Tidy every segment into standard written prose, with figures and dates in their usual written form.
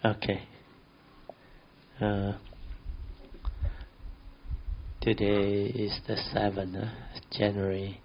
Okay. Today is the 7th January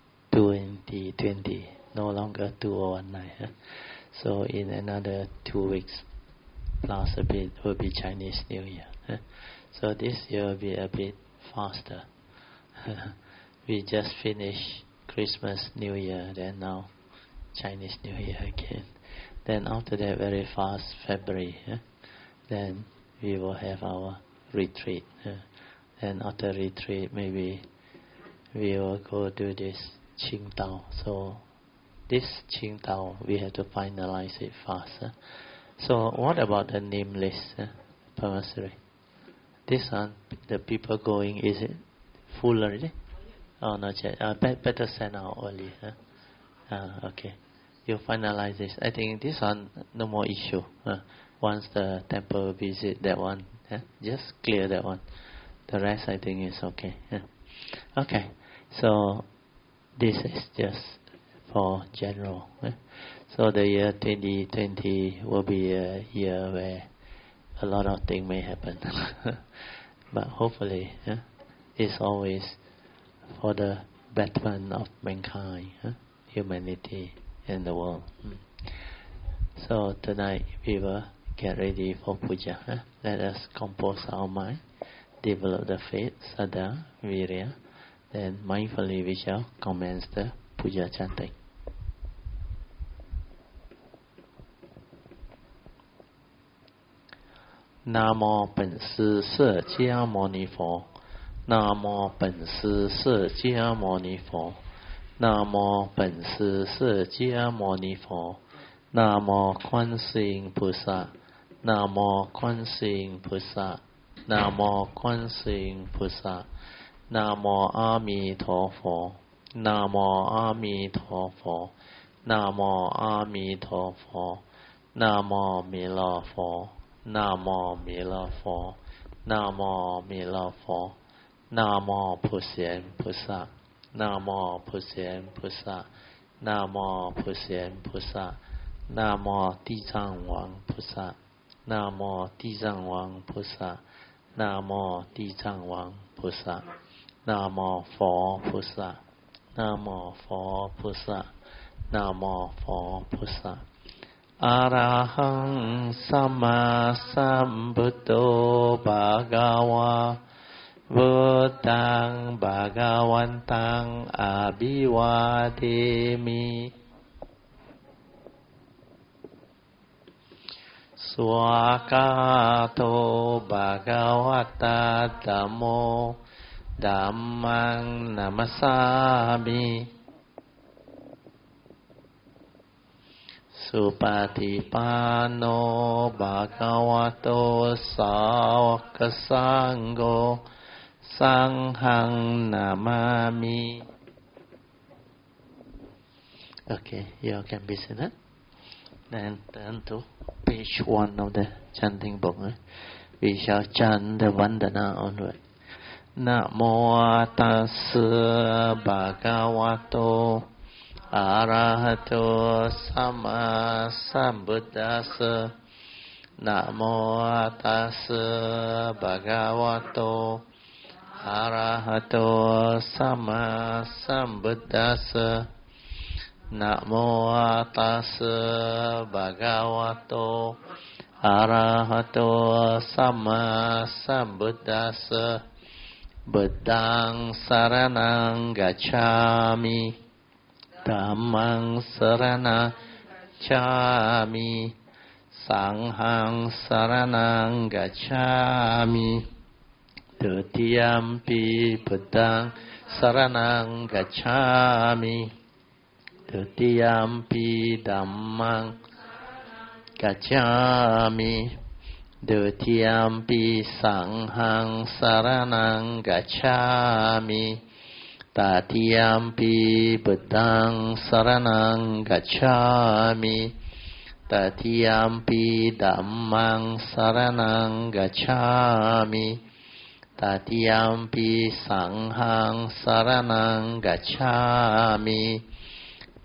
2020, no longer 2019. So in another 2 weeks, plus a bit, will be Chinese New Year. So this year will be a bit faster. We just finished Christmas, New Year, then now Chinese New Year again. Then after that, very fast, February. Then we will have our retreat. And after retreat, maybe we will go do this Qingdao. So this Qingdao, we have to finalize it fast. So what about the name list, Pamasari? This one, the people going, is it full already? Oh, not yet. Better send out early. Okay. You finalize this. I think this one, no more issue. Once the temple visit that one, just clear that one. The rest, I think, is okay. Okay. So this is just for general. So the year 2020 will be a year where a lot of things may happen. But hopefully, it's always for the betterment of mankind, humanity, and the world. So tonight we will get ready for puja. Let us compose our mind, develop the faith, Saddha, Virya, then mindfully we shall commence the puja chanting. 南无本师释迦牟尼佛，南无本师释迦牟尼佛，南无本师释迦牟尼佛，南无观世音菩萨，南无观世音菩萨，南无观世音菩萨，南无阿弥陀佛，南无阿弥陀佛，南无阿弥陀佛，南无弥勒佛。南无弥勒佛，南无弥勒佛，南无普贤菩萨，南无普贤菩萨，南无普贤菩萨，南无地藏王菩萨，南无地藏王菩萨，南无地藏王菩萨，南无佛菩萨，南无佛菩萨，南无佛菩萨。อะระหังสัมมาสัมพุทโธภะคะวะพุทธังภะคะวันตังอะภิวาเทมิสวากาโตภะคะวะตะธัมโมธัมมังนะมัสสามิสุปฏิปันโนภะคะวะโตสาวกสังโฆสังฆังนามามิ Okay, you all can be seated. Then turn to page 1 of the chanting book. We shall chant the Vandana onward. นะโมตัสสะภะคะวะโตอะระหะโตสัมมาสัมพุทธัสสะนะโมตัสสะภะคะวะโตอะระหะโตสัมมาสัมพุทธัสสะนะโมตัสสะภะคะวะโตอะระหะโตสัมมาสัมพุทธัสสะบุตตังสรณังกัจฉามิธัมมังสรณังกัจฉามิสังฆังสรณังกัจฉามิทุติยัมปิพุทธังสรณังกัจฉามิทุติยัมปิธัมมังกัจฉามิทุติยัมปิสังฆังสรณังกัจฉามิตติยัมปิพุทธังสรณังกัจฉามิตติยัมปิธัมมังสรณังกัจฉามิตติยัมปิสังฆังสรณังกัจฉามิป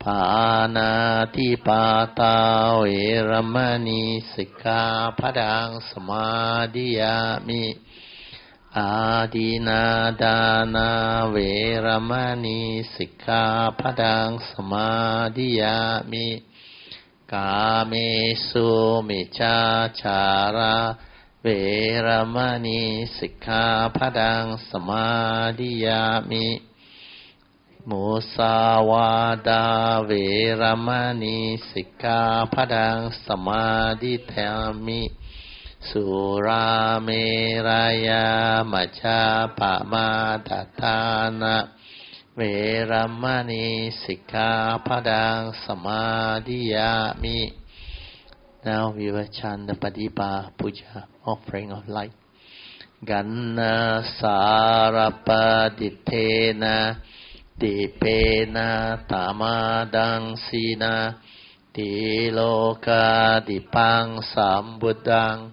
ปานาติปาตาเวรมณีสิกขาปะทังสมาธิยามิอาทินาดานาเวรมณีสิกขาปะทังสมาธิยามิกาเมสุมิจฉาจาราเวรมณีสิกขาปะทังสมาธิยามิมุสาวาทาเวรมณีสิกขาปะทังสมาธิยามิสุราเมรยามัจจาปมาทฐานะเวรมณีสิกขาปะทังสมาธิยามิ Now we will chant the Padipa Puja offering of light. Ganna Sarapadittena Dipena Tamadang Sina Diloka Dipang Sambuddhang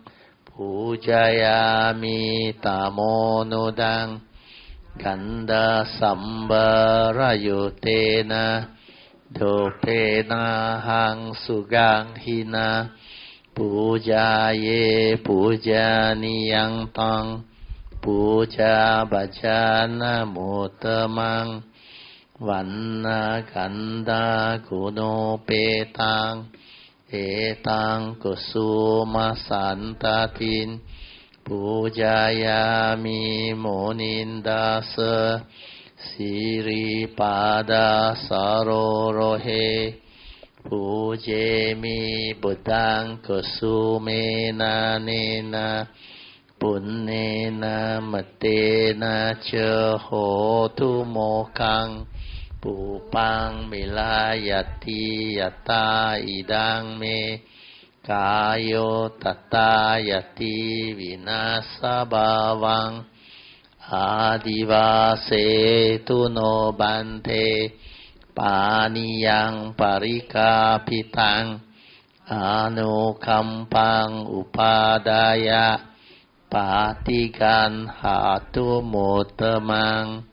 Pujayami Tamonudang Ganda Sambarayutena Dopena Hang Sugang Hina Pujaye Pujaniyang Tang Puja Bhajana Mutamang Vanna Ganda Kuno Petang Etang Kusuma Santatin Pujayami Monindasa Siri Pada Sarorohe Pujemi Buddhang Kusumena Nena Punnena Matena Cha Hotu Mokang Pupang Milayati Yata Idang Me Kayo Tata Yati Vinasa Bhavang Adivase Tuno Bante Paniyang Parikapitang Anukampang Upadaya Patigan Hatu Mutamang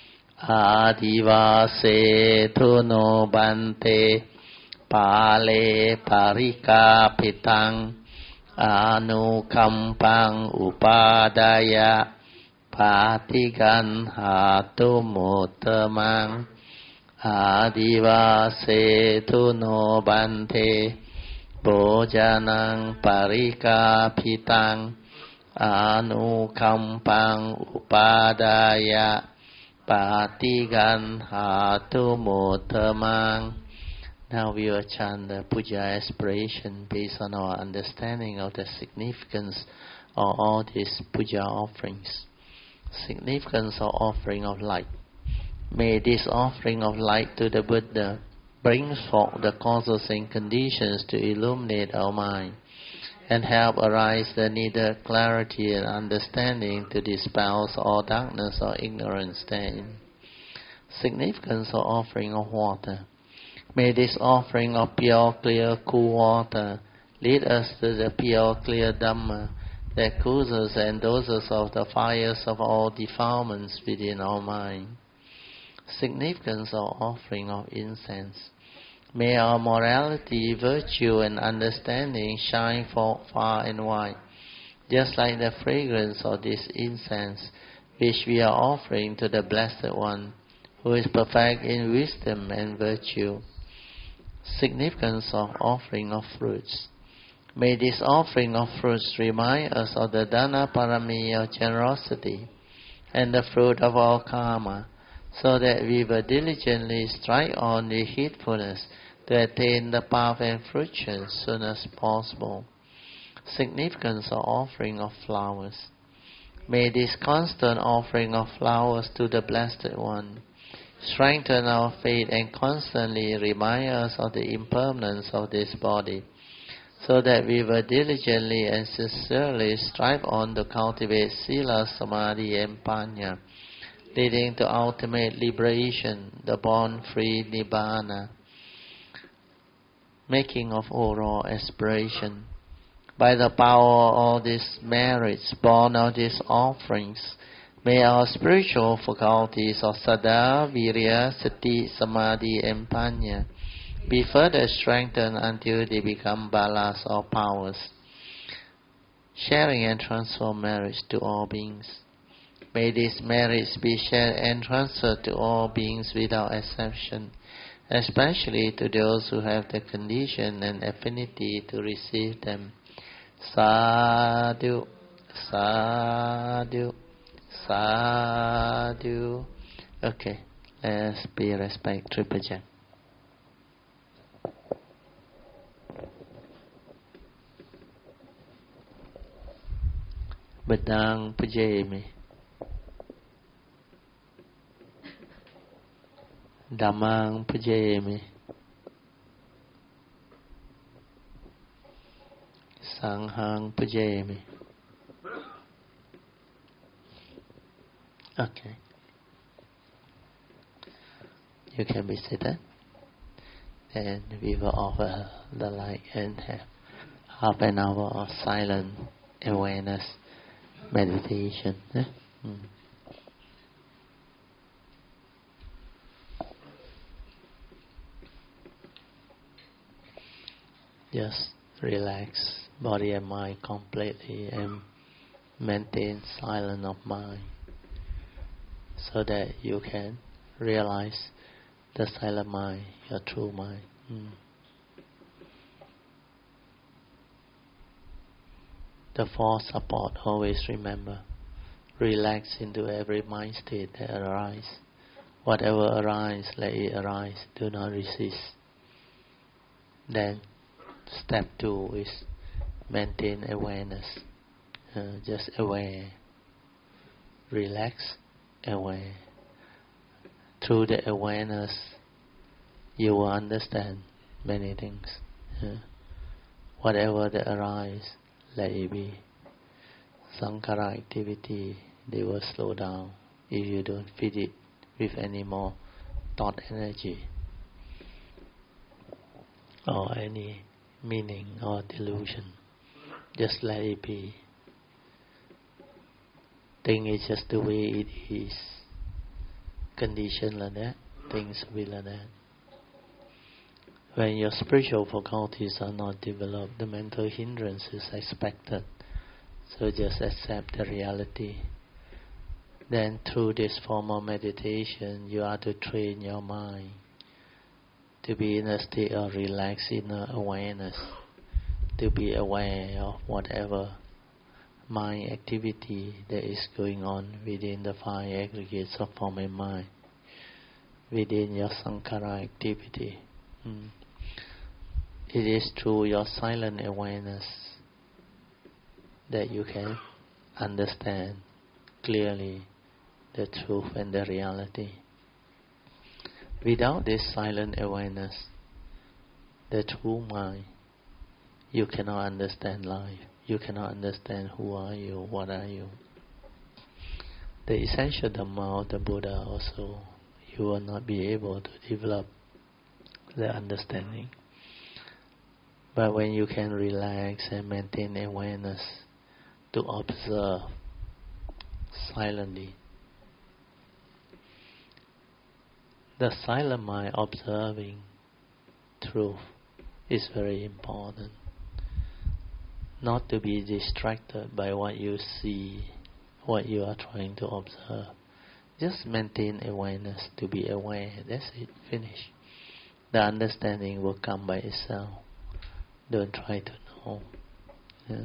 Adivase Tuno Bante Pale Parikapitang Anukampang Upadaya Patigan Hatu Mutamang Adivase Tuno Bante Bojanang Parikapitang Anukampang Upadaya Patigan Hatu Mutamang. Now we will chant the puja aspiration based on our understanding of the significance of all these puja offerings. Significance of offering of light. May this offering of light to the Buddha bring forth the causes and conditions to illuminate our mind and help arise the needed clarity and understanding to dispel all darkness or ignorance therein. Significance of offering of water. May this offering of pure, clear, cool water lead us to the pure, clear Dhamma that causes and doses of the fires of all defilements within our mind. Significance of offering of incense. May our morality, virtue, and understanding shine forth far and wide, just like the fragrance of this incense, which we are offering to the Blessed One, who is perfect in wisdom and virtue. Significance of offering of fruits. May this offering of fruits remind us of the Dana Parami of generosity and the fruit of our karma, so that we will diligently strive on the heedfulness to attain the path and fruition as soon as possible. Significance of offering of flowers. May this constant offering of flowers to the Blessed One strengthen our faith and constantly remind us of the impermanence of this body, so that we will diligently and sincerely strive on to cultivate Sila, Samadhi, and Panya, leading to ultimate liberation, the born-free Nibbana. Making of oral aspiration. By the power of all these merits born of these offerings, may our spiritual faculties of Saddha, Virya, Sati, Samadhi, and Panya be further strengthened until they become balas or powers, sharing and transform marriage to all beings. May this marriage be shared and transferred to all beings without exception, especially to those who have the condition and affinity to receive them. Sadhu, sadhu, sadhu. Okay, let's pay respect to Tripajak. Badang Pujemi. Damang Pujemi. Sanghang Pujemi. Okay. You can be seated. Then we will offer the light and have half an hour of silent awareness meditation. Just relax body and mind completely and maintain silence of mind so that you can realize the silent mind, your true mind. The four support, always remember. Relax into every mind state that arises. Whatever arises, let it arise. Do not resist. Then, step 2 is maintain awareness. Just aware. Relax, aware. Through the awareness, you will understand many things. Whatever that arises, let it be. Sankhara activity, they will slow down if you don't feed it with any more thought energy or any meaning or delusion. Just let it be. Thing is just the way it is. Condition like that, things will be like that. When your spiritual faculties are not developed, the mental hindrance is expected. So just accept the reality. Then through this form of meditation, you are to train your mind to be in a state of relaxed inner awareness, to be aware of whatever mind activity that is going on within the 5 aggregates of form and mind, within your sankhara activity. It is through your silent awareness that you can understand clearly the truth and the reality. Without this silent awareness, the true mind, you cannot understand life. You cannot understand who are you, what are you. The essential Dhamma of the Buddha also, you will not be able to develop the understanding. But when you can relax and maintain awareness to observe silently, the silent mind observing truth is very important. Not to be distracted by what you see, what you are trying to observe. Just maintain awareness to be aware. That's it. Finish. The understanding will come by itself. Don't try to know. Yeah.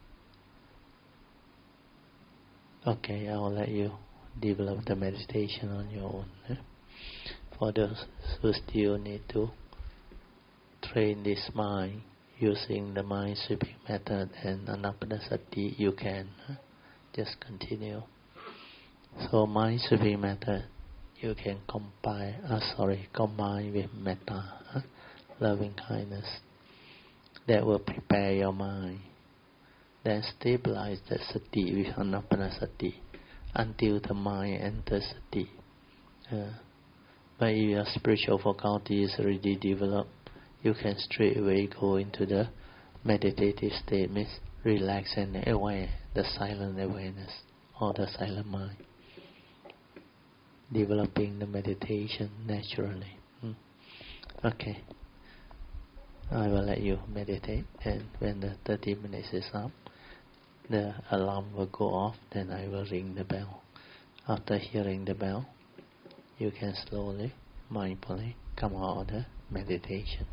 Okay, I will let you develop the meditation on your own. Yeah? For those who still need to train this mind using the mind sweeping method and anapanasati, you can just continue. So mind sweeping method, you can combine with metta, loving kindness. That will prepare your mind. Then stabilize the sati with anapanasati until the mind enters sati. But if your spiritual faculty is already developed, you can straight away go into the meditative state, means relax and aware, the silent awareness or the silent mind. Developing the meditation naturally. Okay. I will let you meditate, and when the 30 minutes is up, the alarm will go off, then I will ring the bell. After hearing the bell, you can slowly, mindfully come out of the meditation.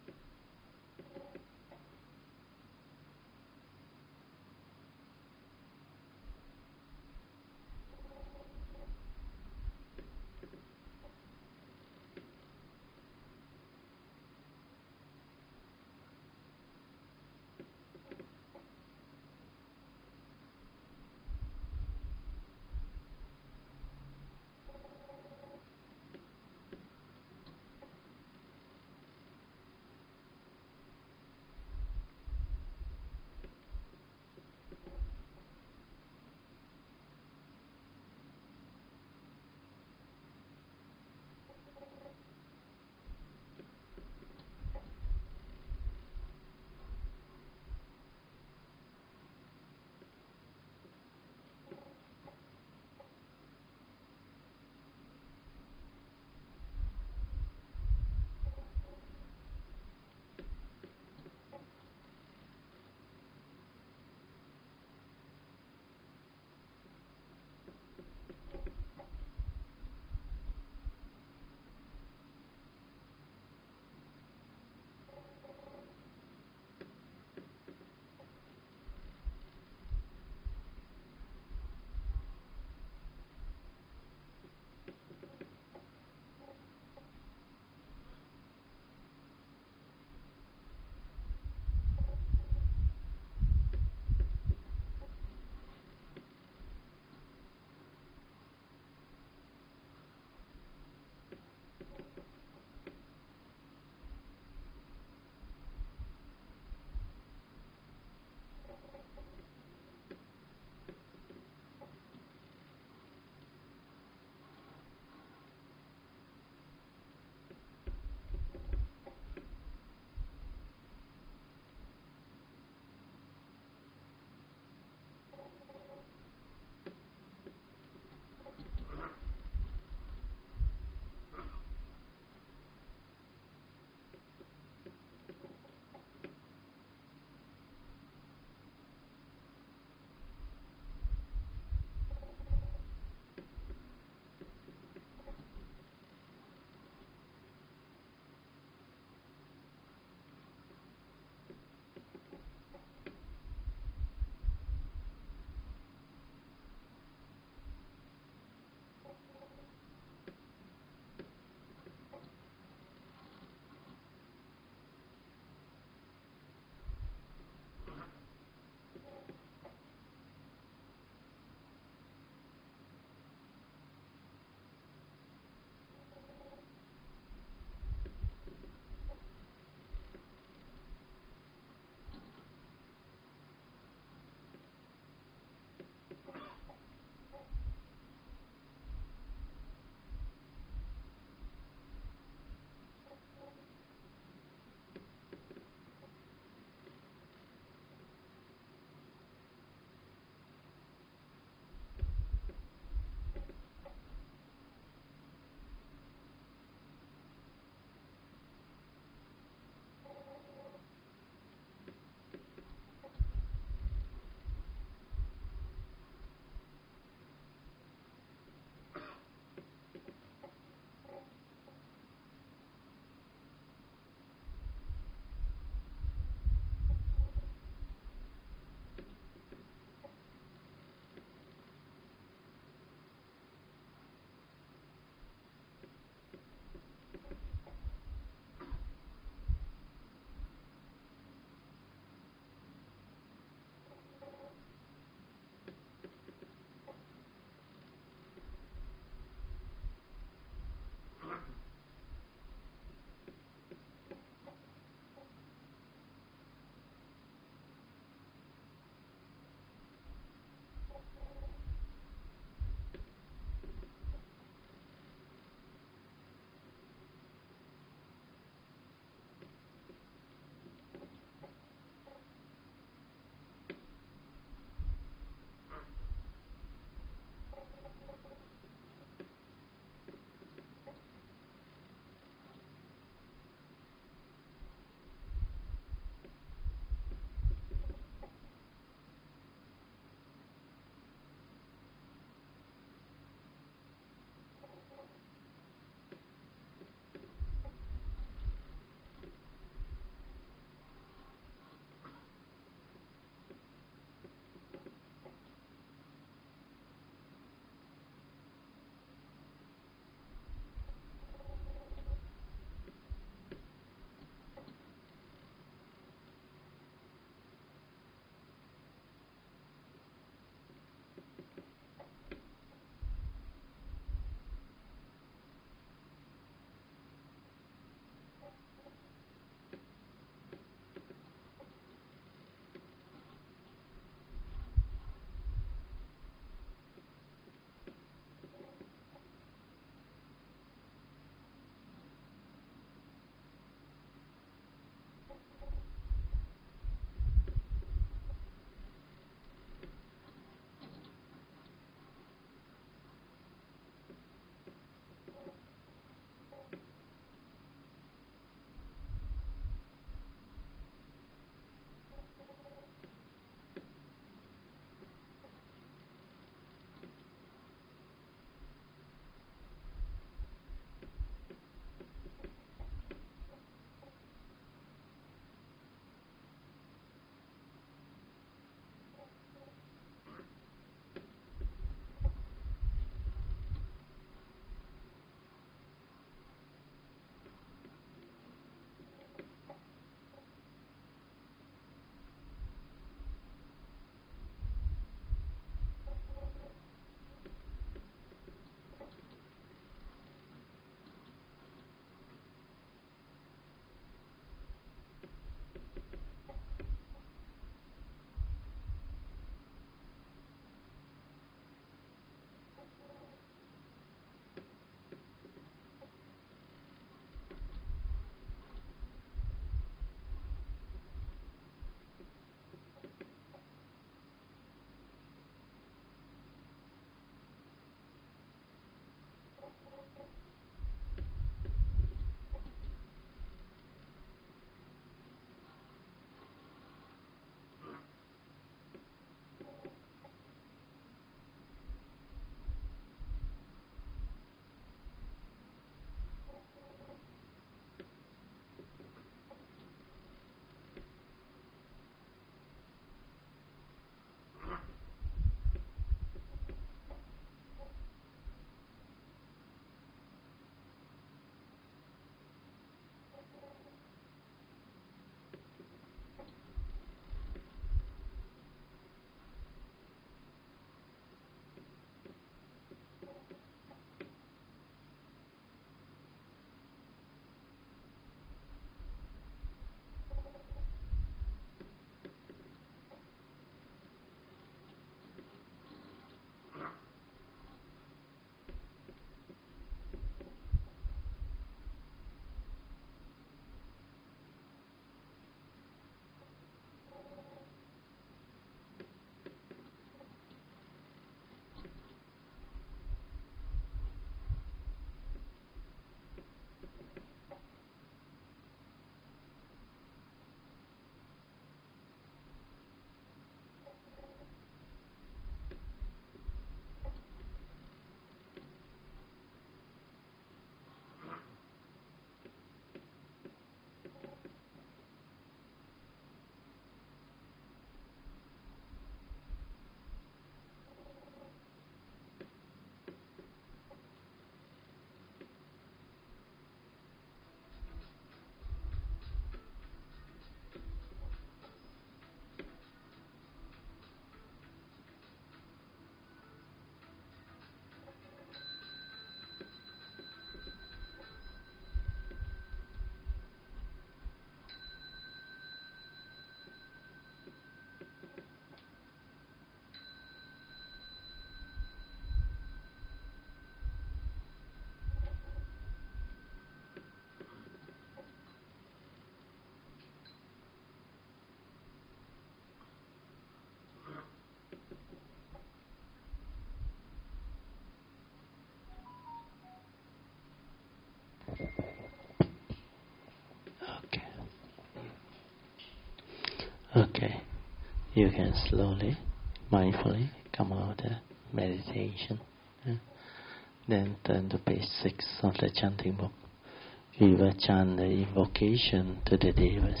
you can slowly, mindfully come out of meditation. Then turn to page 6 of the chanting book. We will chant the invocation to the Devas.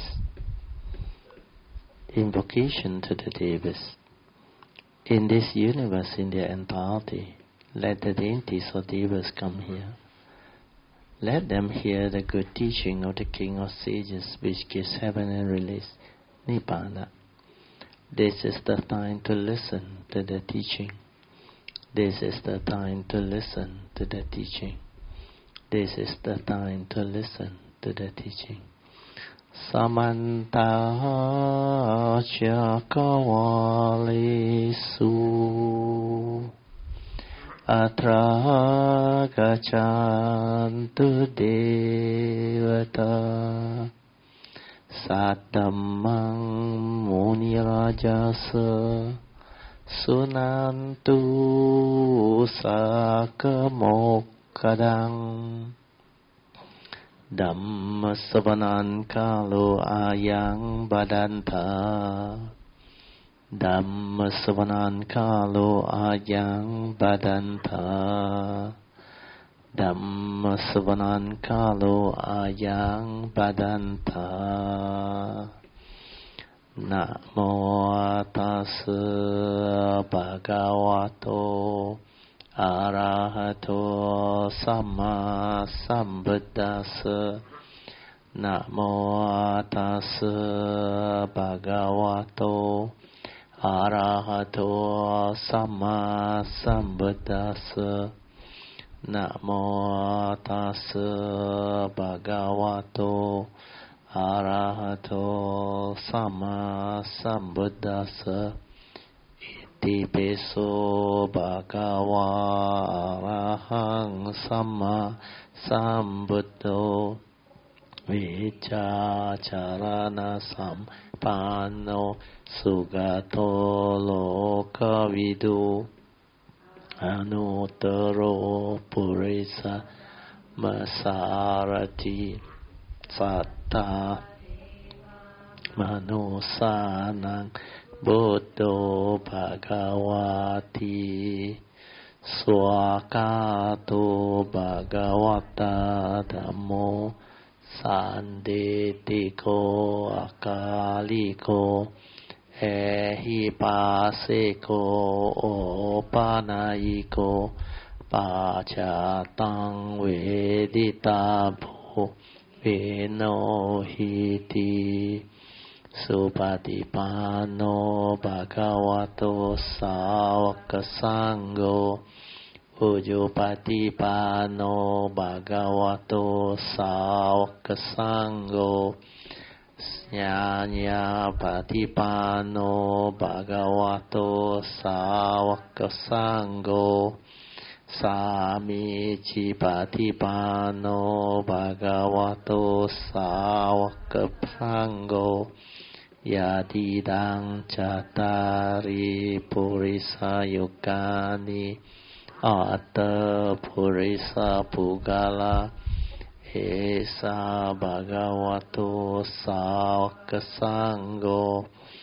Invocation to the Devas. In this universe, in their entirety, let the deities or Devas come here. Let them hear the good teaching of the King of Sages, which gives heaven and release, Nibbana. This is the time to listen to the teaching. This is the time to listen to the teaching. This is the time to listen to the teaching. Samanta Chakavalisu Atra Gachantu Devata Saddhammang Munirajasa Sunantu Sakamokkadang Dhamma Savanan Kalo Ayang Badanta Dhamma Savanan Kalo Ayang Badanta Dhamma Savanan Kalo Ayang Badanta Namo Tassa Bhagavato Arahato Samma Sambuddhassa Namo Tassa Bhagavato Arahato Samma Sambuddhassa Namo Tassa Bhagavato Arahato Samma Sambuddhassa Iti Peso Bhagava Arahang Samma Sambuddho Vichacharana Sampano Sugato Lokavidu Anuttaro Purisa Masarati Satta Manusanang Buddho Bhagavati Swakato Bhagavata Dhammo Sandetiko Akaliko Ehipaseko Opanayiko Pachatang Veditabo Venohiti Supatipano Bhagavato Sāvaka Sangho Ujupatipano Bhagavato Sāvaka Sangho Ñāñā Patipano Bhagavato Sāvaka Sangho Sāmici Patipano Bhagavato Sāvaka Sangho Yadidang Cattari Purisa Yukani Atta Purisa Pugala Esa Bhagavato Sāvaka Sangho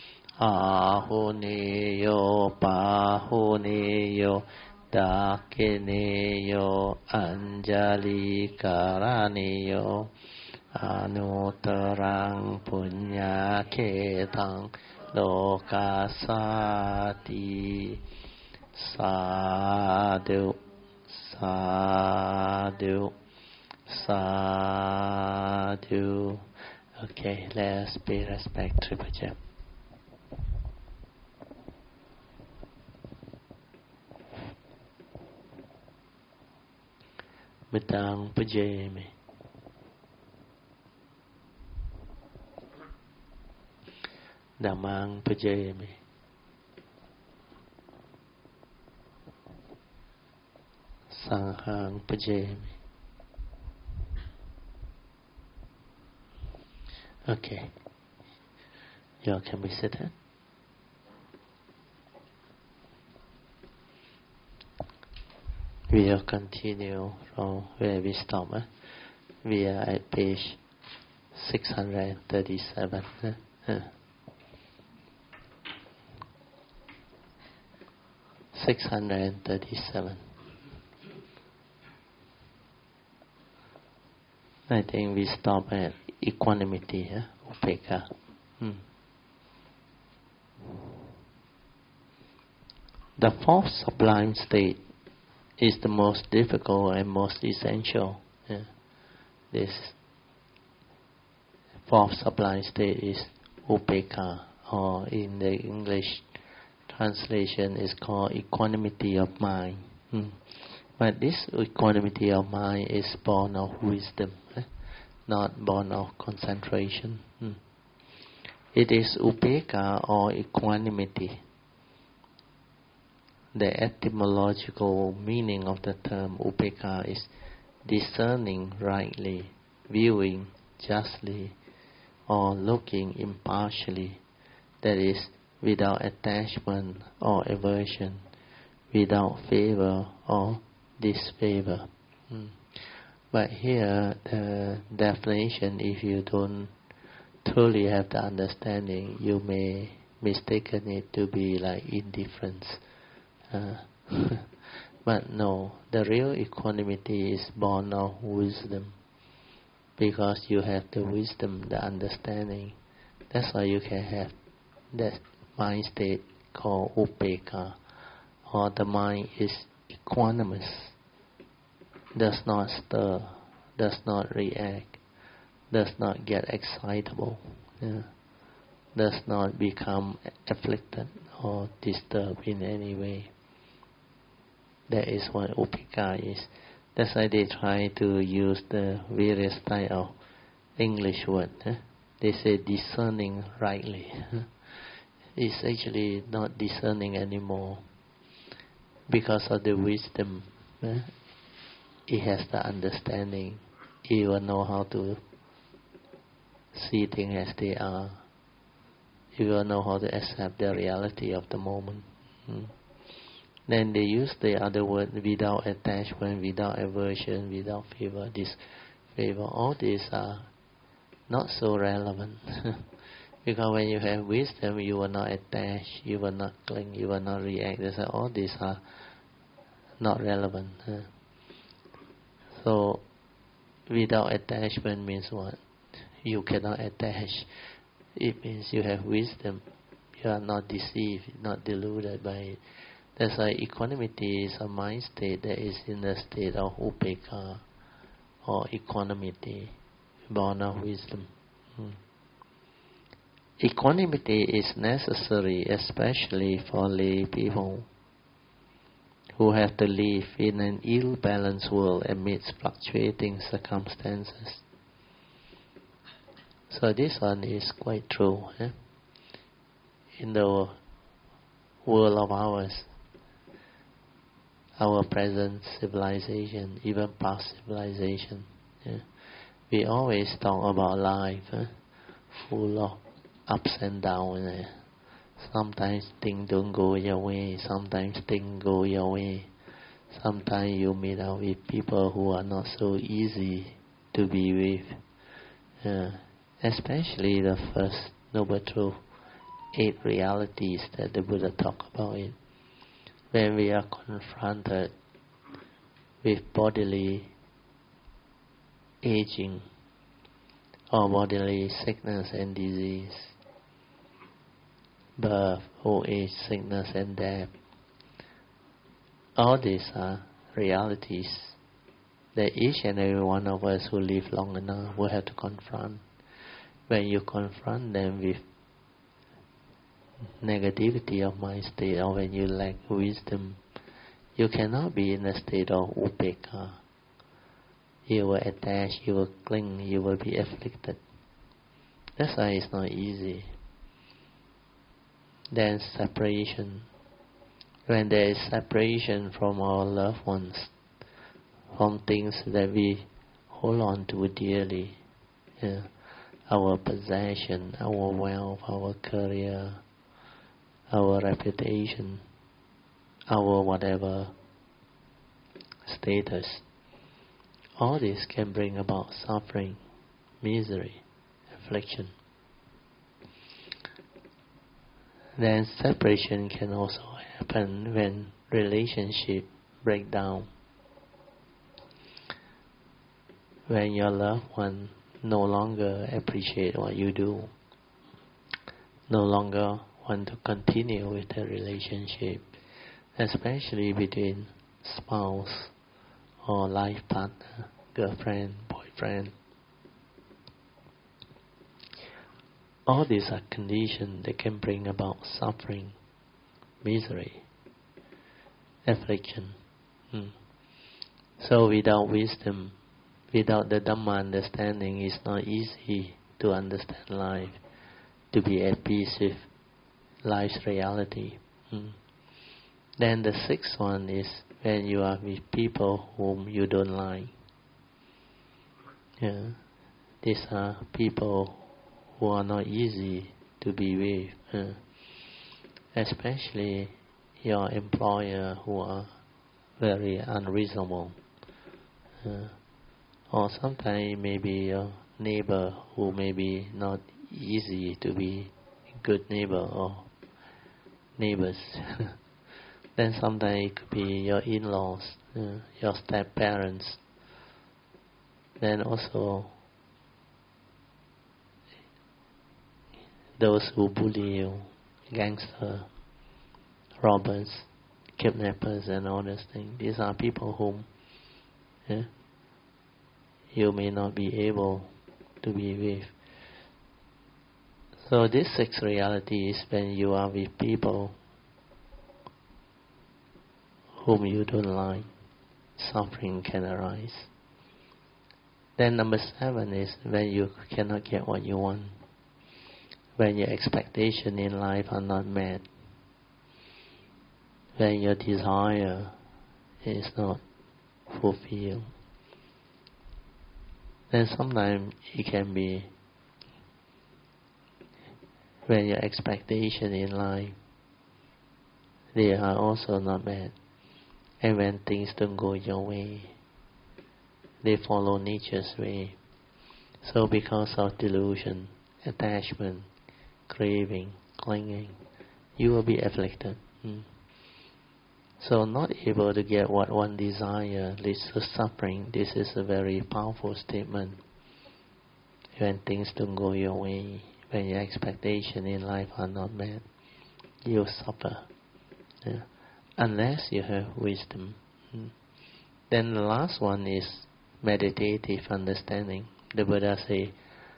Ahuneyo Pahuneyo Dakineyo Anjali Karaneyo Anuttarang Punya Ketang Lokasati Sadhu Sadhu Sadhu. Okay, let's pay respect to Rinpoche. Mitang Pujemi Dhammang Pujemi Sanghang Pujemi. Okay, you all can be seated. We will continue from where we stopped. We are at page 637. 637. I think we stop at equanimity, upekkha. The fourth sublime state is the most difficult and most essential. This fourth sublime state is upekkha, or in the English translation is called equanimity of mind. But this equanimity of mind is born of wisdom, not born of concentration. It is upekkha or equanimity. The etymological meaning of the term upekkha is discerning rightly, viewing justly, or looking impartially, that is, without attachment or aversion, without favor or disfavor. But here, the definition, if you don't truly have the understanding, you may mistaken it to be like indifference. But no, the real equanimity is born of wisdom, because you have the wisdom, the understanding. That's why you can have that mind state called upekkha, or the mind is equanimous, does not stir, does not react, does not get excitable, does not become afflicted or disturbed in any way. That is what upekkha is. That's why they try to use the various type of English word. They say discerning rightly. It's actually not discerning anymore. Because of the wisdom, it has the understanding. It will know how to see things as they are. It will know how to accept the reality of the moment. Then they use the other word, without attachment, without aversion, without favor, disfavor. All these are not so relevant. Because when you have wisdom, you will not attach, you will not cling, you will not react. All these are not relevant. So, without attachment means what? You cannot attach. It means you have wisdom. You are not deceived, not deluded by it. That's why equanimity is a mind state that is in the state of upekkha, or equanimity, born of wisdom. Equanimity is necessary, especially for lay people who have to live in an ill-balanced world amidst fluctuating circumstances. So this one is quite true. In the world of ours, our present civilization, even past civilization, we always talk about life, full of ups and downs. Sometimes things don't go your way, sometimes things go your way. Sometimes you meet up with people who are not so easy to be with. Especially the first Noble Truth, 8 realities that the Buddha talked about it. When we are confronted with bodily aging or bodily sickness and disease, birth, old age, sickness and death, all these are realities that each and every one of us who live long enough will have to confront. When you confront them with negativity of mind state, or when you lack wisdom, you cannot be in a state of upekkha. You will attach, you will cling, you will be afflicted. That's why it's not easy. Then separation. When there is separation from our loved ones, from things that we hold on to dearly, our possession, our wealth, our career, our reputation, our whatever status, all this can bring about suffering, misery, affliction. Then separation can also happen when relationship break down. When your loved one no longer appreciate what you do, no longer want to continue with the relationship, especially between spouse or life partner, girlfriend, boyfriend. All these are conditions that can bring about suffering, misery, affliction. So without wisdom, without the Dhamma understanding, it's not easy to understand life, to be at peace with life's reality. Then the sixth one is when you are with people whom you don't like. These are people who are not easy to be with, especially your employer who are very unreasonable, or sometimes maybe your neighbor who may be not easy to be good neighbor or neighbors. Then sometimes it could be your in-laws, your step-parents. Then also those who bully you, gangster, robbers, kidnappers, and all those things. These are people whom you may not be able to be with. So this sixth reality is when you are with people whom you don't like, suffering can arise. Then number 7 is when you cannot get what you want, when your expectations in life are not met, when your desire is not fulfilled. Then sometimes it can be when your expectations in life, they are also not met. And when things don't go your way, they follow nature's way. So because of delusion, attachment, craving, clinging, you will be afflicted. So not able to get what one desire leads to suffering. This is a very powerful statement. When things don't go your way, when your expectations in life are not met, you suffer. Unless you have wisdom. Then the last one is meditative understanding. The Buddha say,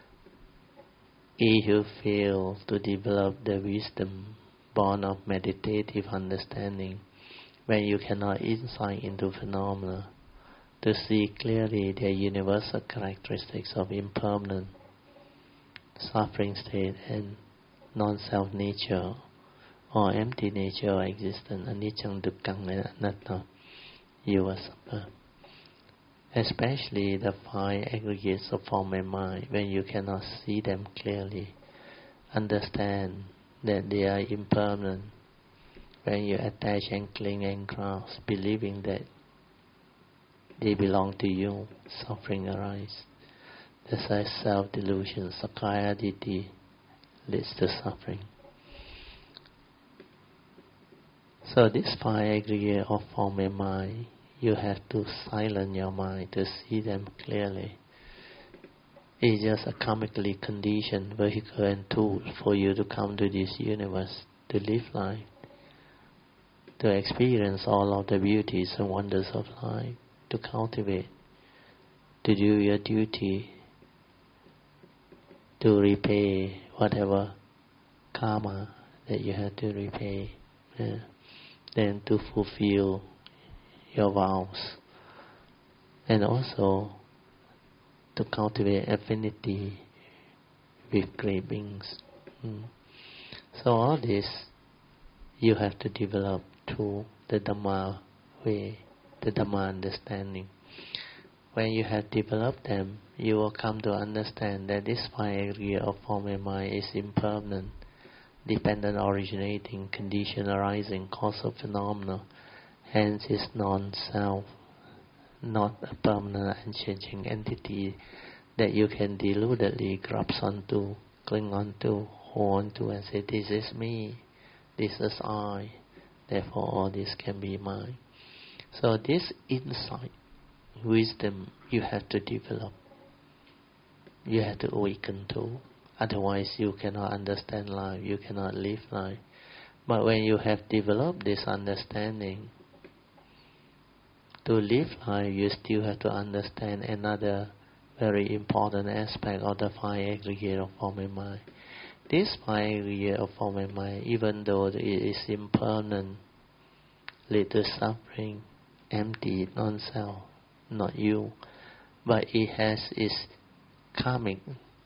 he who fails to develop the wisdom born of meditative understanding, when you cannot insight into phenomena, to see clearly their universal characteristics of impermanent, suffering state and non-self nature, or empty nature of existence, anicca, dukkha, and anatta, you will suffer. Especially the 5 aggregates of form and mind, when you cannot see them clearly, understand that they are impermanent, when you attach and cling and grasp, believing that they belong to you, suffering arises. That's why self-delusion, sakkaya ditthi, leads to suffering. So this 5 aggregate of form and mind, you have to silence your mind to see them clearly. It's just a karmically conditioned vehicle and tool for you to come to this universe, to live life, to experience all of the beauties and wonders of life, to cultivate, to do your duty, to repay whatever karma that you have to repay, then to fulfill your vows, and also to cultivate affinity with great beings. So all this you have to develop through the Dhamma way, the Dhamma understanding. When you have developed them, you will come to understand that this 5 area of form and mind is impermanent, dependent, originating, condition arising, cause of phenomena, hence is non-self, not a permanent and changing entity that you can deludedly grasp onto, cling onto, hold onto, and say, this is me, this is I, Therefore, all this can be mine. So this insight, wisdom, you have to develop. You have to awaken to. Otherwise, you cannot understand life. You cannot live life. But when you have developed this understanding, to live life, you still have to understand another very important aspect of the five aggregate of form and mind. This five aggregate of form and mind, even though it is impermanent, lead to suffering, empty, non-self, not you, but it has its karmic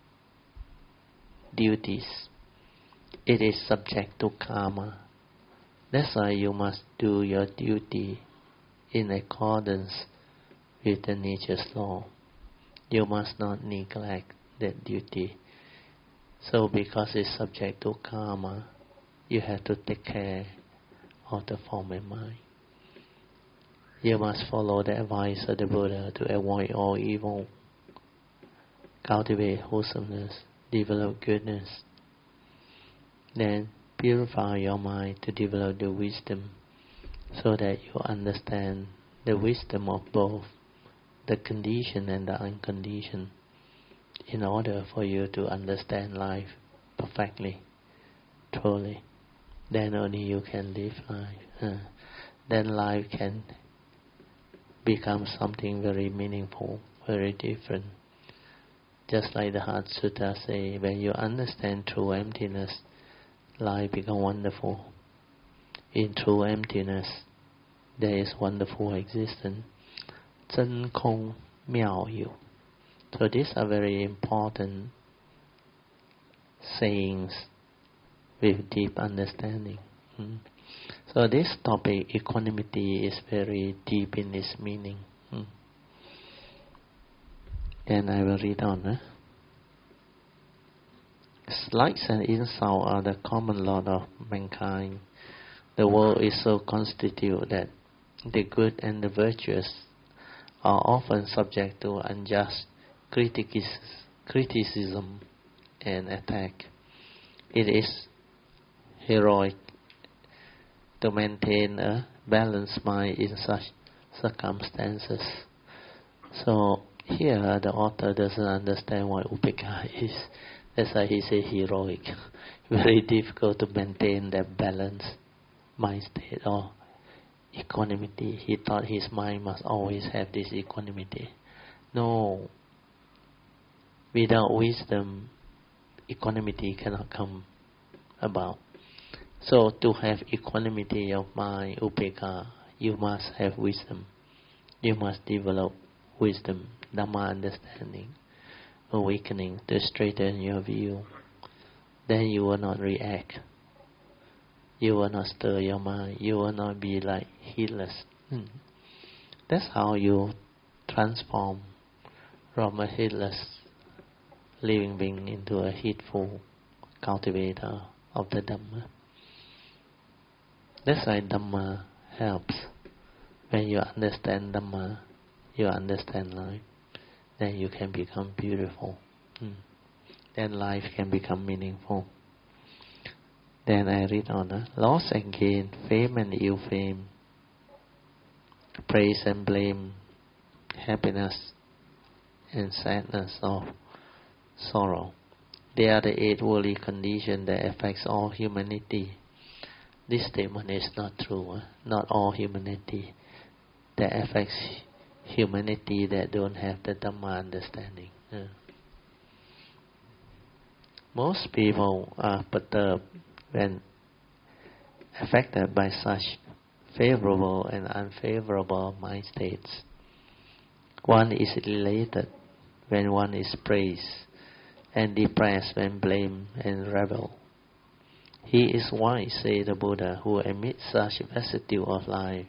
duties. It is subject to karma. That's why you must do your duty in accordance with the nature's law. You must not neglect that duty. So because it's subject to karma, you have to take care of the form and mind. You must follow the advice of the Buddha to avoid all evil, cultivate wholesomeness, develop goodness. Then purify your mind to develop the wisdom, so that you understand the wisdom of both the conditioned and the unconditioned, in order for you to understand life perfectly, truly. Then only you can live life. Then life can become something very meaningful, very different. Just like the Heart Sutta say, when you understand true emptiness, life becomes wonderful. In true emptiness, there is wonderful existence. 真空妙有. So these are very important sayings with deep understanding. So this topic, equanimity, is very deep in its meaning. And I will read on. Slights and insults are the common lot of mankind. The world is so constituted that the good and the virtuous are often subject to unjust criticism and attack. It is heroic to maintain a balanced mind in such circumstances. So here the author doesn't understand what upekkha is. That's why he says heroic. Very difficult to maintain that balanced mind state or equanimity. He thought his mind must always have this equanimity. No. Without wisdom, equanimity cannot come about. So to have equanimity of mind, upekkha, you must have wisdom. You must develop wisdom, Dhamma understanding, awakening to straighten your view. Then you will not react. You will not stir your mind. You will not be like heedless. That's how you transform from a heedless living being into a heedful cultivator of the Dhamma. That's why Dhamma helps. When you understand Dhamma, you understand life. Then you can become beautiful. Then life can become meaningful. Then I read on. Loss and gain, fame and ill fame, praise and blame, happiness and sadness or sorrow. They are the 8 worldly conditions that affects all humanity. This statement is not true. Not all humanity. That affects humanity that don't have the Dhamma understanding. Most people are perturbed when affected by such favorable and unfavorable mind states. One is elated when one is praised, and depressed when blamed and rebel. He is wise, say the Buddha, who amidst such vicissitude of life,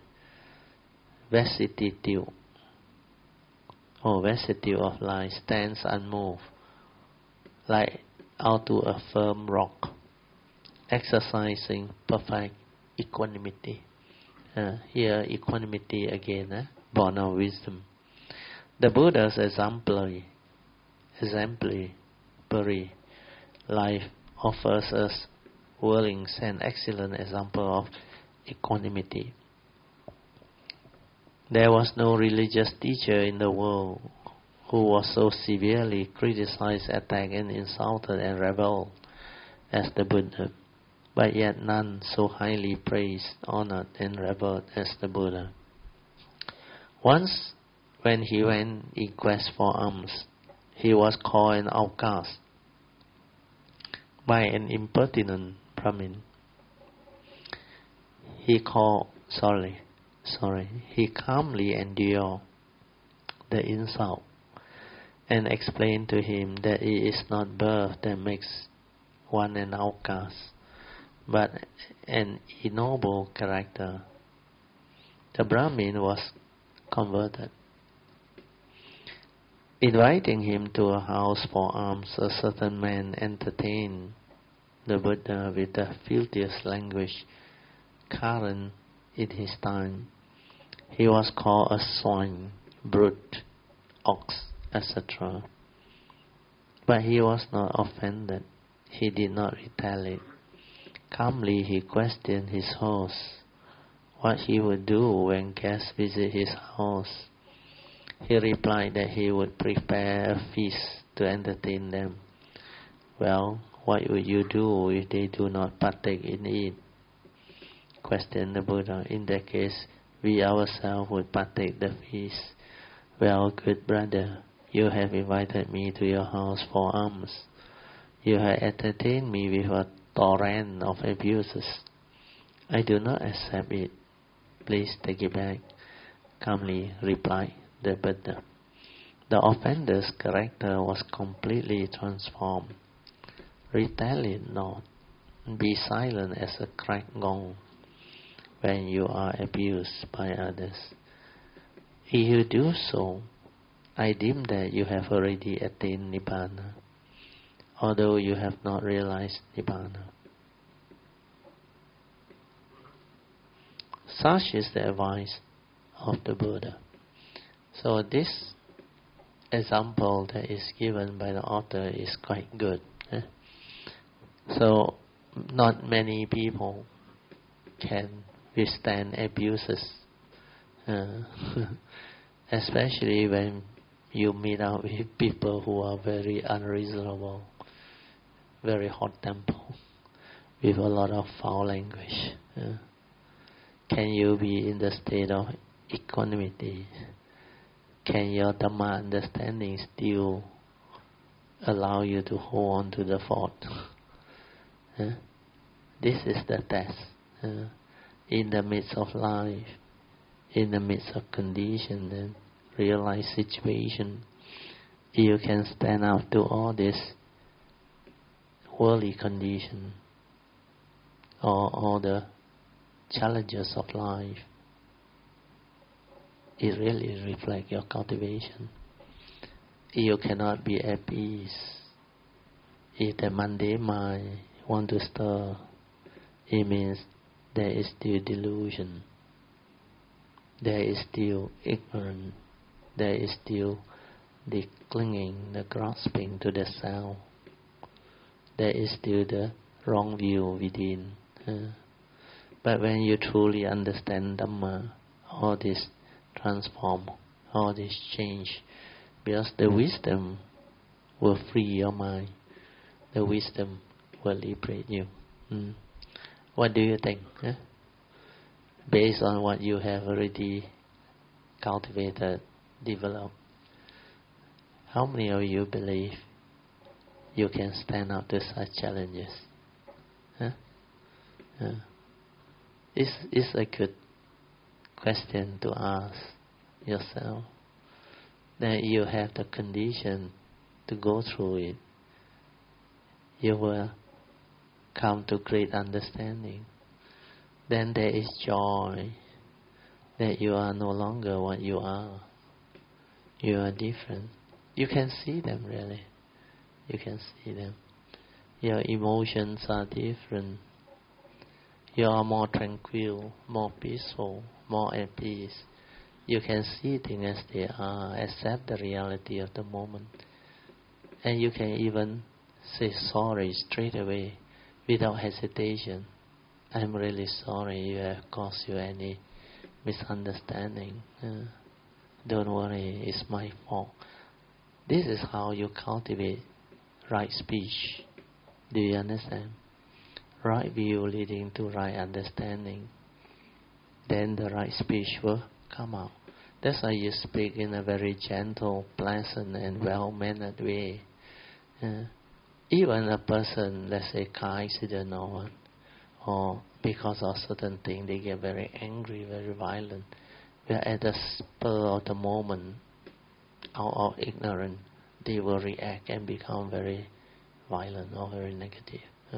stands unmoved, like onto a firm rock, exercising perfect equanimity. Here, equanimity again, born of wisdom. The Buddha's exemplary life offers us whirlings an excellent example of equanimity. There was no religious teacher in the world who was so severely criticized, attacked, and insulted and rebelled as the Buddha, but yet none so highly praised, honored, and revered as the Buddha. Once, when he went in quest for alms, he was called an outcast by an impertinent Brahmin. He calmly endured the insult and explained to him that it is not birth that makes one an outcast, but an ignoble character. The Brahmin was converted. Inviting him to a house for alms, a certain man entertained the Buddha with the filthiest language current in his time. He was called a swine, brute, ox, etc. But he was not offended. He did not retaliate. Calmly he questioned his host what he would do when guests visit his house. He replied that he would prepare a feast to entertain them. Well, what would you do if they do not partake in it? Questioned the Buddha. In that case, we ourselves would partake the feast. Well, good brother, you have invited me to your house for alms. You have entertained me with a torrent of abuses. I do not accept it. Please take it back. Calmly replied the Buddha. The offender's character was completely transformed. Retaliate not. Be silent as a cracked gong when you are abused by others. If you do so, I deem that you have already attained Nibbana, although you have not realized Nibbana. Such is the advice of the Buddha. So this example that is given by the author is quite good. So not many people can withstand abuses, especially when you meet up with people who are very unreasonable, very hot-tempered, with a lot of foul language. Can you be in the state of equanimity? Can your Dhamma understanding still allow you to hold on to the fort? This is the test. In the midst of life, in the midst of condition and real-life situation, you can stand up to all this worldly condition, or all the challenges of life. It really reflects your cultivation. You cannot be at peace if the mundane mind want to stir. It means there is still delusion. There is still ignorance. There is still the clinging, the grasping to the self. There is still the wrong view within. But when you truly understand Dhamma, all this transform, all this change, because the wisdom will free your mind. The wisdom will liberate you. What do you think? Based on what you have already cultivated, developed, how many of you believe you can stand up to such challenges? It's a good question to ask yourself. That you have the condition to go through it. You will come to great understanding. Then there is joy that you are no longer what you are. You are different. You can see them really. You can see them. Your emotions are different. You are more tranquil, more peaceful, more at peace. You can see things as they are, accept the reality of the moment. And you can even say sorry straight away without hesitation. I'm really sorry if I have caused you any misunderstanding. Don't worry, it's my fault. This is how you cultivate right speech. Do you understand? Right view leading to right understanding. Then the right speech will come out. That's why you speak in a very gentle, pleasant, and well-mannered way. Even a person, let's say, car accident or because of certain thing, they get very angry, very violent. Where at the spur of the moment, out of ignorance, they will react and become very violent or very negative.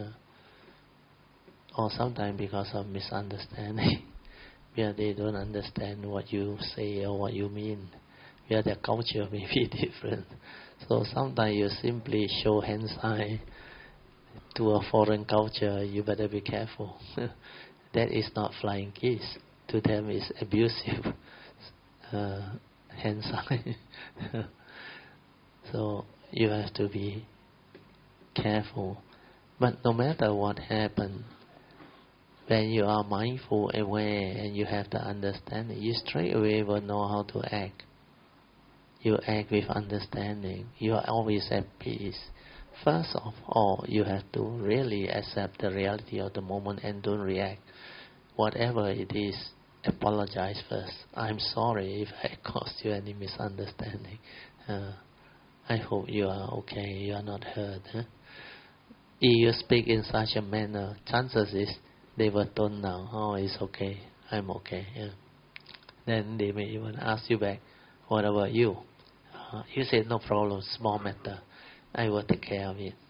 Or sometimes because of misunderstanding, where they don't understand what you say or what you mean, where their culture may be different. So sometimes you simply show hand sign to a foreign culture, you better be careful. That is not flying kiss. To them it's abusive hand sign. So you have to be careful. But no matter what happens, when you are mindful, aware, and you have the understanding, you straight away will know how to act. You act with understanding. You are always at peace. First of all, you have to really accept the reality of the moment and don't react. Whatever it is, apologize first. I'm sorry if I caused you any misunderstanding. I hope you are okay, you are not hurt. If you speak in such a manner, chances is they will tone down. Oh, it's okay, I'm okay. Then they may even ask you back, what about you? You say, no problem, small matter. I will take care of it.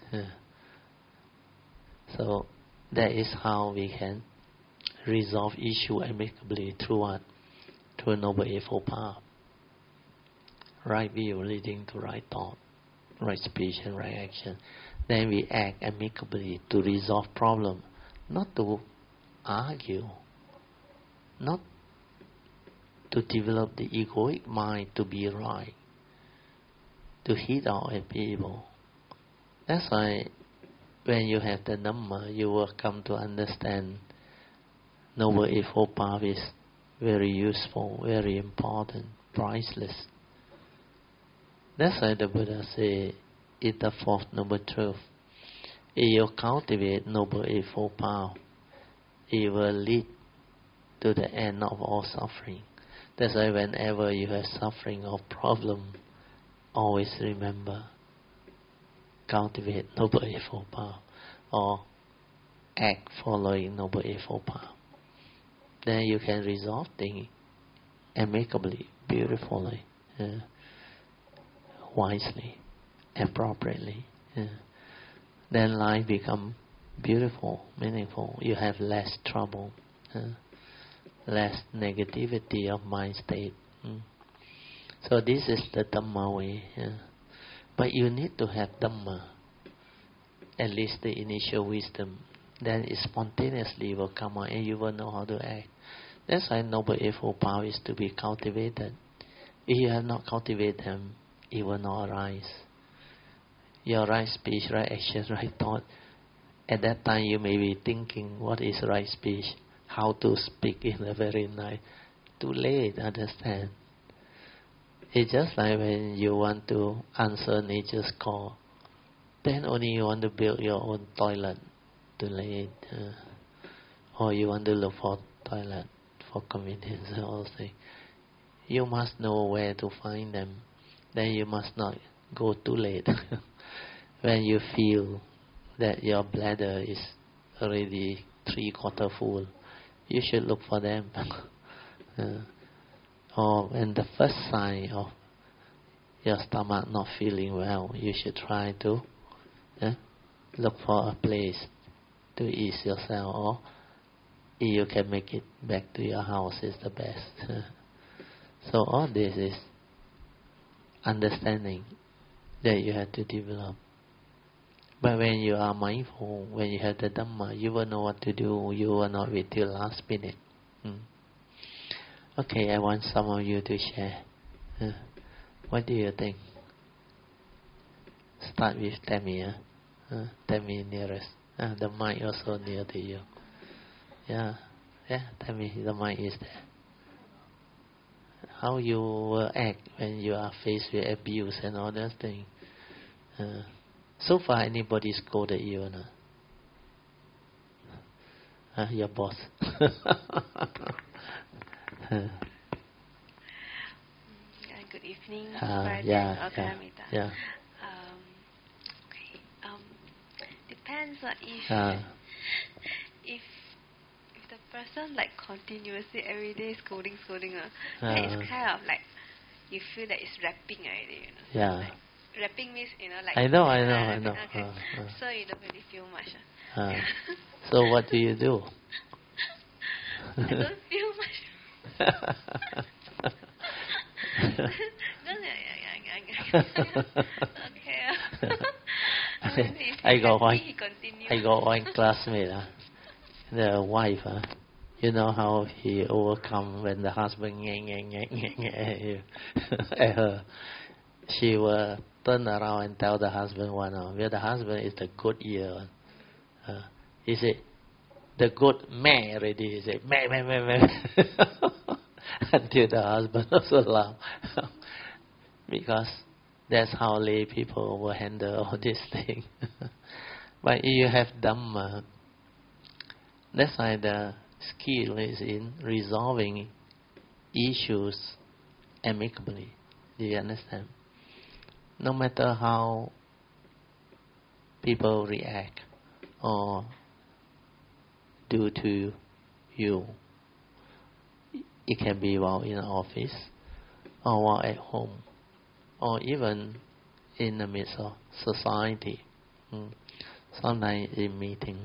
So that is how we can resolve issue amicably through what? Through Noble Eightfold Path. Right view leading to right thought, right speech and right action. Then we act amicably to resolve problem, not to argue, not to develop the egoic mind to be right, to hit out at people. That's why when you have the Dhamma, you will come to understand Noble Eightfold Path is very useful, very important, priceless. That's why the Buddha say, it's the fourth noble truth. If you cultivate Noble Eightfold Path, it will lead to the end of all suffering. That's why whenever you have suffering or problem, always remember, cultivate Noble Eightfold Path or act following Noble Eightfold Path. Then you can resolve things amicably, beautifully, wisely, appropriately. Then life becomes beautiful, meaningful. You have less trouble, less negativity of mind state. So this is the Dhamma way. But you need to have Dhamma, at least the initial wisdom. Then it spontaneously will come out and you will know how to act. That's why Noble Eightfold Path is to be cultivated. If you have not cultivated them, it will not arise. Your right speech, right action, right thought. At that time you may be thinking, what is right speech? How to speak in a very nice. Too late, understand. It's just like when you want to answer nature's call. Then only you want to build your own toilet. Too late. Or you want to look for toilet for convenience and all things. You must know where to find them. Then you must not go too late. When you feel that your bladder is already 3/4 full, you should look for them. Or when the first sign of your stomach not feeling well, you should try to look for a place to ease yourself, or if you can make it back to your house is the best. So all this is understanding that you have to develop. But when you are mindful, when you have the Dhamma, you will know what to do. You will not wait till last minute. Okay, I want some of you to share. What do you think? Start with Tammy. Tammy nearest. The mic also near to you. Yeah. Yeah, tell me, the mind is there. How you will act when you are faced with abuse and all that thing. So far, anybody scolded you or not? Your boss. Good evening, yeah. Okay. Depends if the person like continuously every day scolding, then it's kind of like you feel that it's rapping already. Yeah. Like, rapping means like. I know. Okay. So you don't really feel much. So what do you do? I don't feel much. Okay. I got one classmate, the wife. You know how he overcome when the husband at her. She will turn around and tell the husband well, the husband is the good ear. He said, the good meh already. He said, meh. Until the husband also laugh. Because that's how lay people will handle all these things. But if you have Dhamma, that's why the skill is in resolving issues amicably. Do you understand? No matter how people react or do to you, it can be while in the office or while at home or even in the midst of society. Sometimes in meeting.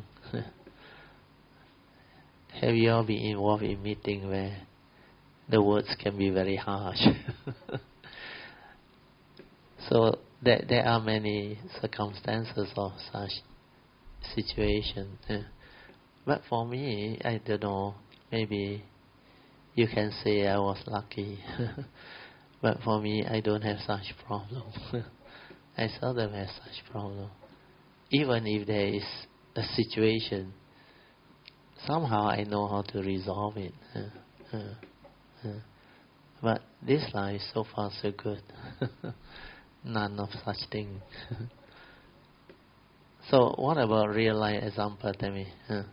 Have you all been involved in meeting where the words can be very harsh? So there are many circumstances of such situation. But for me, I don't know, maybe you can say I was lucky. But for me, I don't have such problem. I seldom have such problem. Even if there is a situation, somehow I know how to resolve it. But this life so far so good. None of such thing. So what about real life example? Tell me.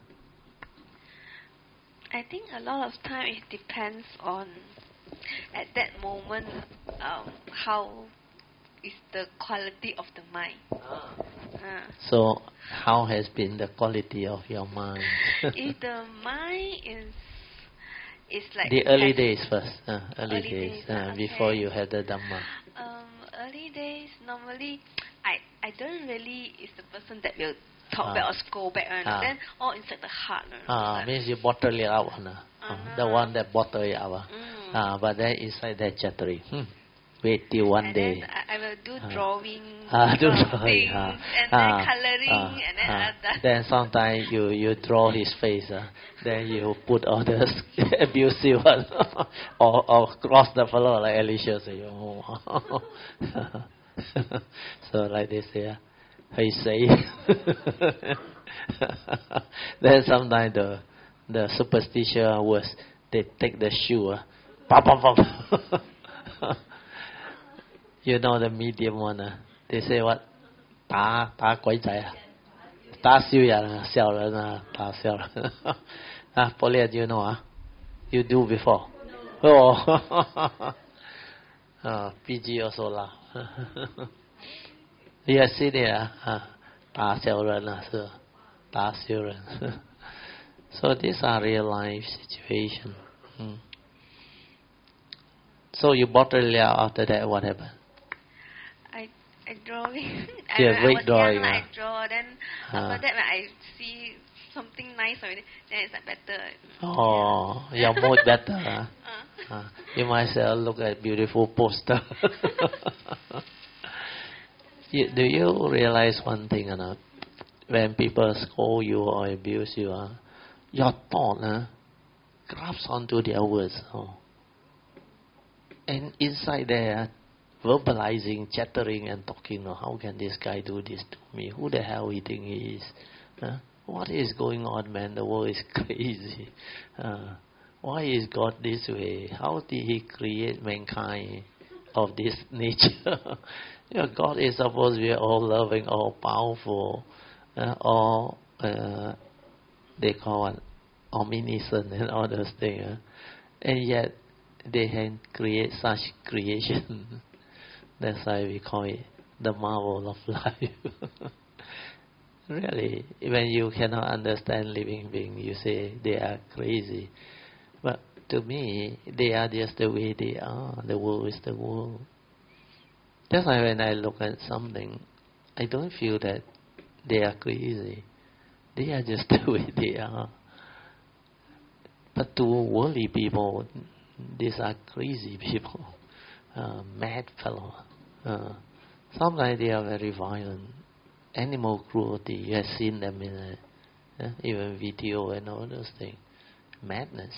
I think a lot of time it depends on at that moment how is the quality of the mind. So how has been the quality of your mind? If the mind is like the early days first. Early days okay. Before you had the Dhamma. Early days normally I don't really is the person that will talk back or scold back. Then all inside the heart. Means you bottle it out. The one that bottle it out. But then inside that chattering. Wait till one day. I will do drawing, and then coloring, and then then sometimes you draw his face. Then you put all the abusive one or cross the fellow like Alicia say. So like they say, hey say. Then sometimes the superstition was they take the shoe. Pop, pop, pop. You know the medium one. They say what? 打鬼仔啊，打小人啊，小人啊，打小人。Pauline, you know You do before? No. PG also laugh. You have seen it 打小人啊，是打小人。So these are real life situation. So you bottle it out after that, what happened? I drawing. Drawing. I draw. Then after that, when I see something nice already, then it's like better. Your mood better. You might say, look at beautiful poster. Do you realize one thing or not? When people scold you or abuse you, your thought grabs onto their words. And inside there, verbalizing, chattering and talking. How can this guy do this to me? Who the hell he think he is? what is going on, man? The world is crazy. Why is God this way? How did He create mankind of this nature? God is supposed to be all loving, all powerful, all they call it omniscient and all those things. And yet they can create such creation. That's why we call it the marvel of life. Really, when you cannot understand living beings, you say they are crazy. But to me, they are just the way they are. The world is the world. That's why when I look at something, I don't feel that they are crazy. They are just the way they are. But to worldly people, these are crazy people, mad fellow. Sometimes they are very violent. Animal cruelty, you have seen them in even video and all those things. Madness.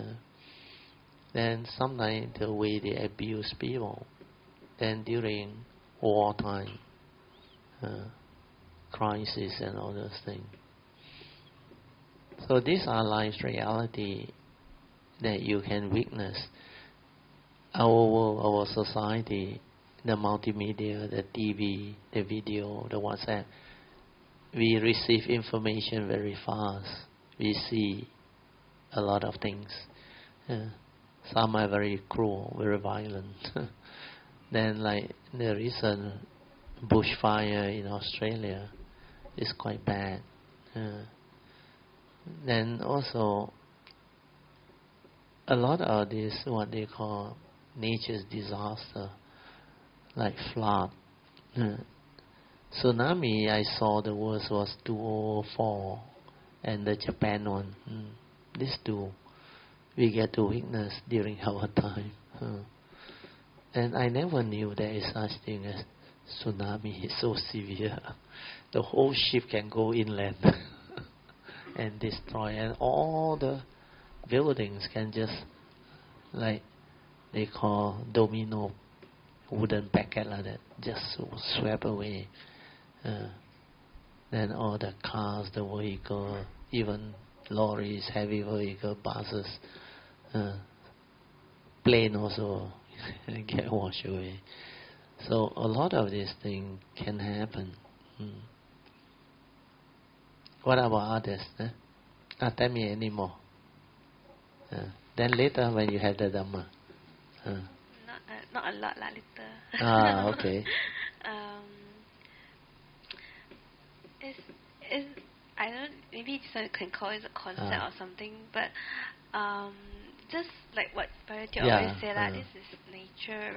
Then sometimes the way they abuse people. Then during wartime, crisis and all those things. So these are life's reality that you can witness. Our world, our society, the multimedia, the TV, the video, the WhatsApp, we receive information very fast. We see a lot of things. Some are very cruel, very violent. Then like the recent bushfire in Australia is quite bad. Then also a lot of this, what they call nature's disaster, like flood. Tsunami, I saw the worst was 2004 and the Japan one. These two we get to witness during our time. And I never knew there is such thing as tsunami. It's so severe. The whole ship can go inland and destroy, and all the buildings can just, like they call domino, wooden packet like that, just swept away. Then all the cars, the vehicle, even lorries, heavy vehicle, buses, plane also get washed away. So a lot of these things can happen. What about others? Tell me any more. Then later when you have the Dhamma. Not a lot, little. Okay. It's I don't. Maybe you can call it a concept or something, but just like what Parvati always say, this is nature.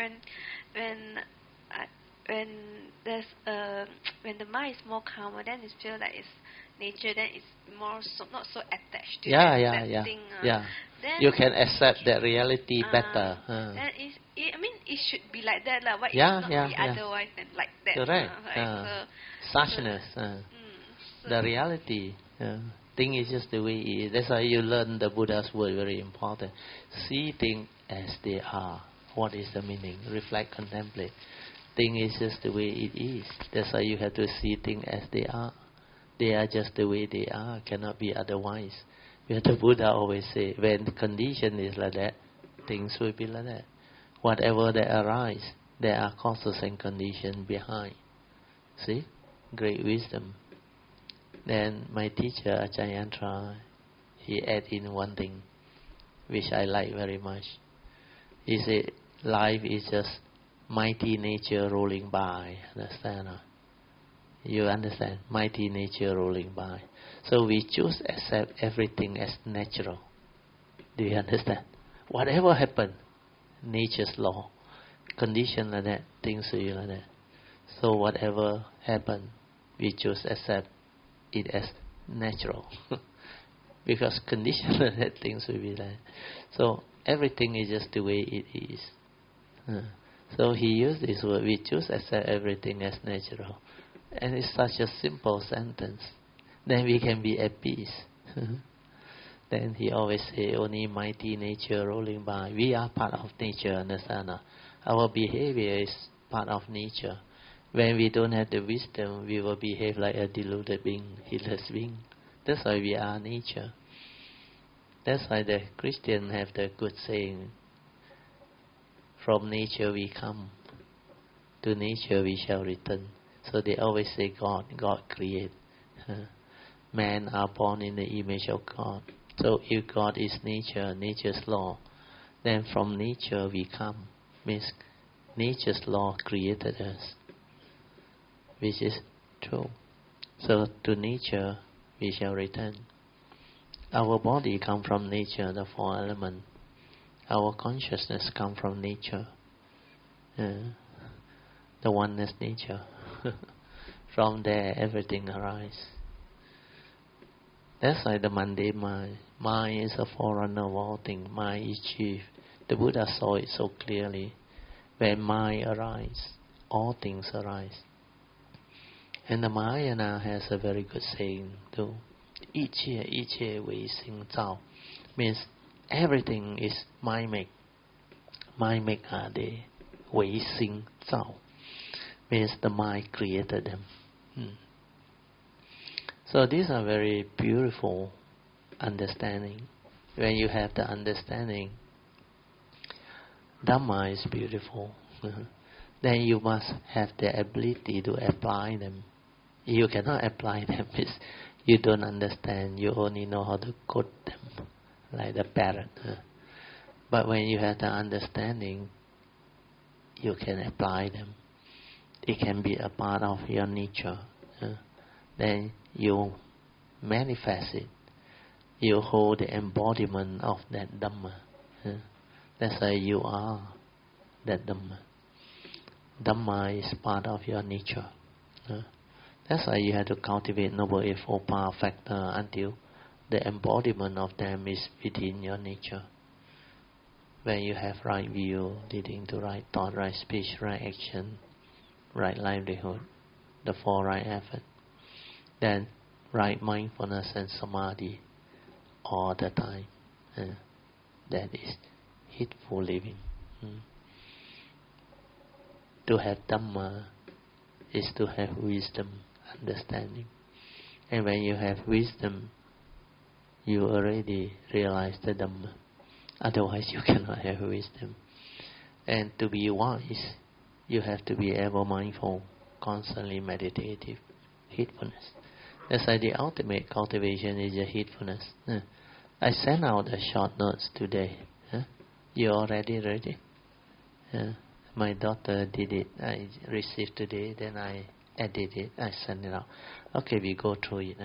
When the mind is more calmer, then it feels like it's nature. Then it's more not so attached to that thing. Then you can accept that reality better. Then it should be like that, Why it not be otherwise than like that? Correct. Suchness. The reality. Thing is just the way it is. That's why you learn the Buddha's word, very important. See things as they are. What is the meaning? Reflect, contemplate. Thing is just the way it is. That's why you have to see things as they are. They are just the way they are. Cannot be otherwise. Where the Buddha always say, when the condition is like that, things will be like that. Whatever that arise, there are causes and conditions behind. See? Great wisdom. Then my teacher, Ajahn Yantra, he add in one thing, which I like very much. He said, life is just mighty nature rolling by. Understand? You understand? Mighty nature rolling by. So we choose accept everything as natural. Do you understand? Whatever happen, nature's law, condition like that, things will be like that. So whatever happen, we choose accept it as natural. Because condition like that, things will be like that. So everything is just the way it is. So he used this word, we choose accept everything as natural. And it's such a simple sentence. Then we can be at peace. Then he always say, only mighty nature rolling by. We are part of nature, understand? Our behavior is part of nature. When we don't have the wisdom, we will behave like a deluded being, heedless being. That's why we are nature. That's why the Christians have the good saying, from nature we come, to nature we shall return. So they always say God create. Man are born in the image of God. So if God is nature, nature's law, then from nature we come. Means nature's law created us, which is true. So to nature we shall return. Our body come from nature, the four elements. Our consciousness come from nature, the oneness nature. From there everything arises. That's why the mundane mind. Mind is a forerunner of all things. Mind is chief. The Buddha saw it so clearly. When mind arises, all things arise. And the Mahayana has a very good saying too. 一切唯心造 means everything is mind make. Mind make are they 唯心造 means the mind created them. So these are very beautiful understanding. When you have the understanding, Dhamma is beautiful. Then you must have the ability to apply them. You cannot apply them if you don't understand. You only know how to quote them, like the parrot. But when you have the understanding, you can apply them. It can be a part of your nature. Then you manifest it. You hold the embodiment of that Dhamma. That's why you are that Dhamma. Dhamma is part of your nature. That's why you have to cultivate Noble Eightfold Path factor until the embodiment of them is within your nature. When you have right view, leading to right thought, right speech, right action, right livelihood, the four right effort, then right mindfulness and samadhi all the time. That is heedful living. To have Dhamma is to have wisdom, understanding. And when you have wisdom, you already realize the Dhamma. Otherwise you cannot have wisdom. And to be wise, you have to be ever mindful, constantly meditative, heedfulness. That's why the ultimate cultivation is the heedfulness. I sent out the short notes today. You already ready? My daughter did it. I received today, then I edit it, I send it out. Okay, we go through it.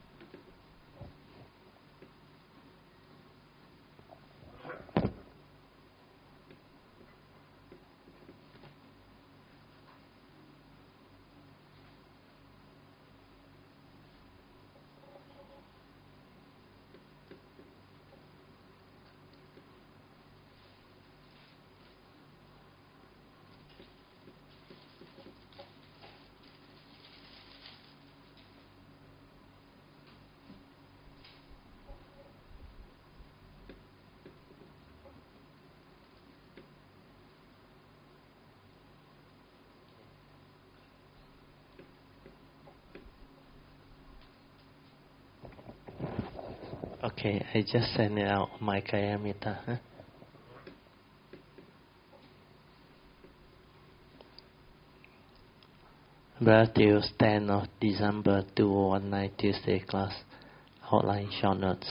Okay, I just sent it out, my Kayamita. Till 10th of December 2019, Tuesday class, outline short notes.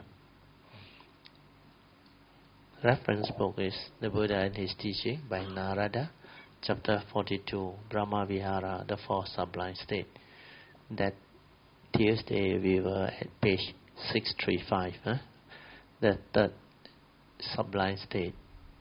Reference book is The Buddha and His Teaching by Narada, chapter 42, Brahma Vihara, the fourth sublime state. That Tuesday we were at page 635, the third sublime state,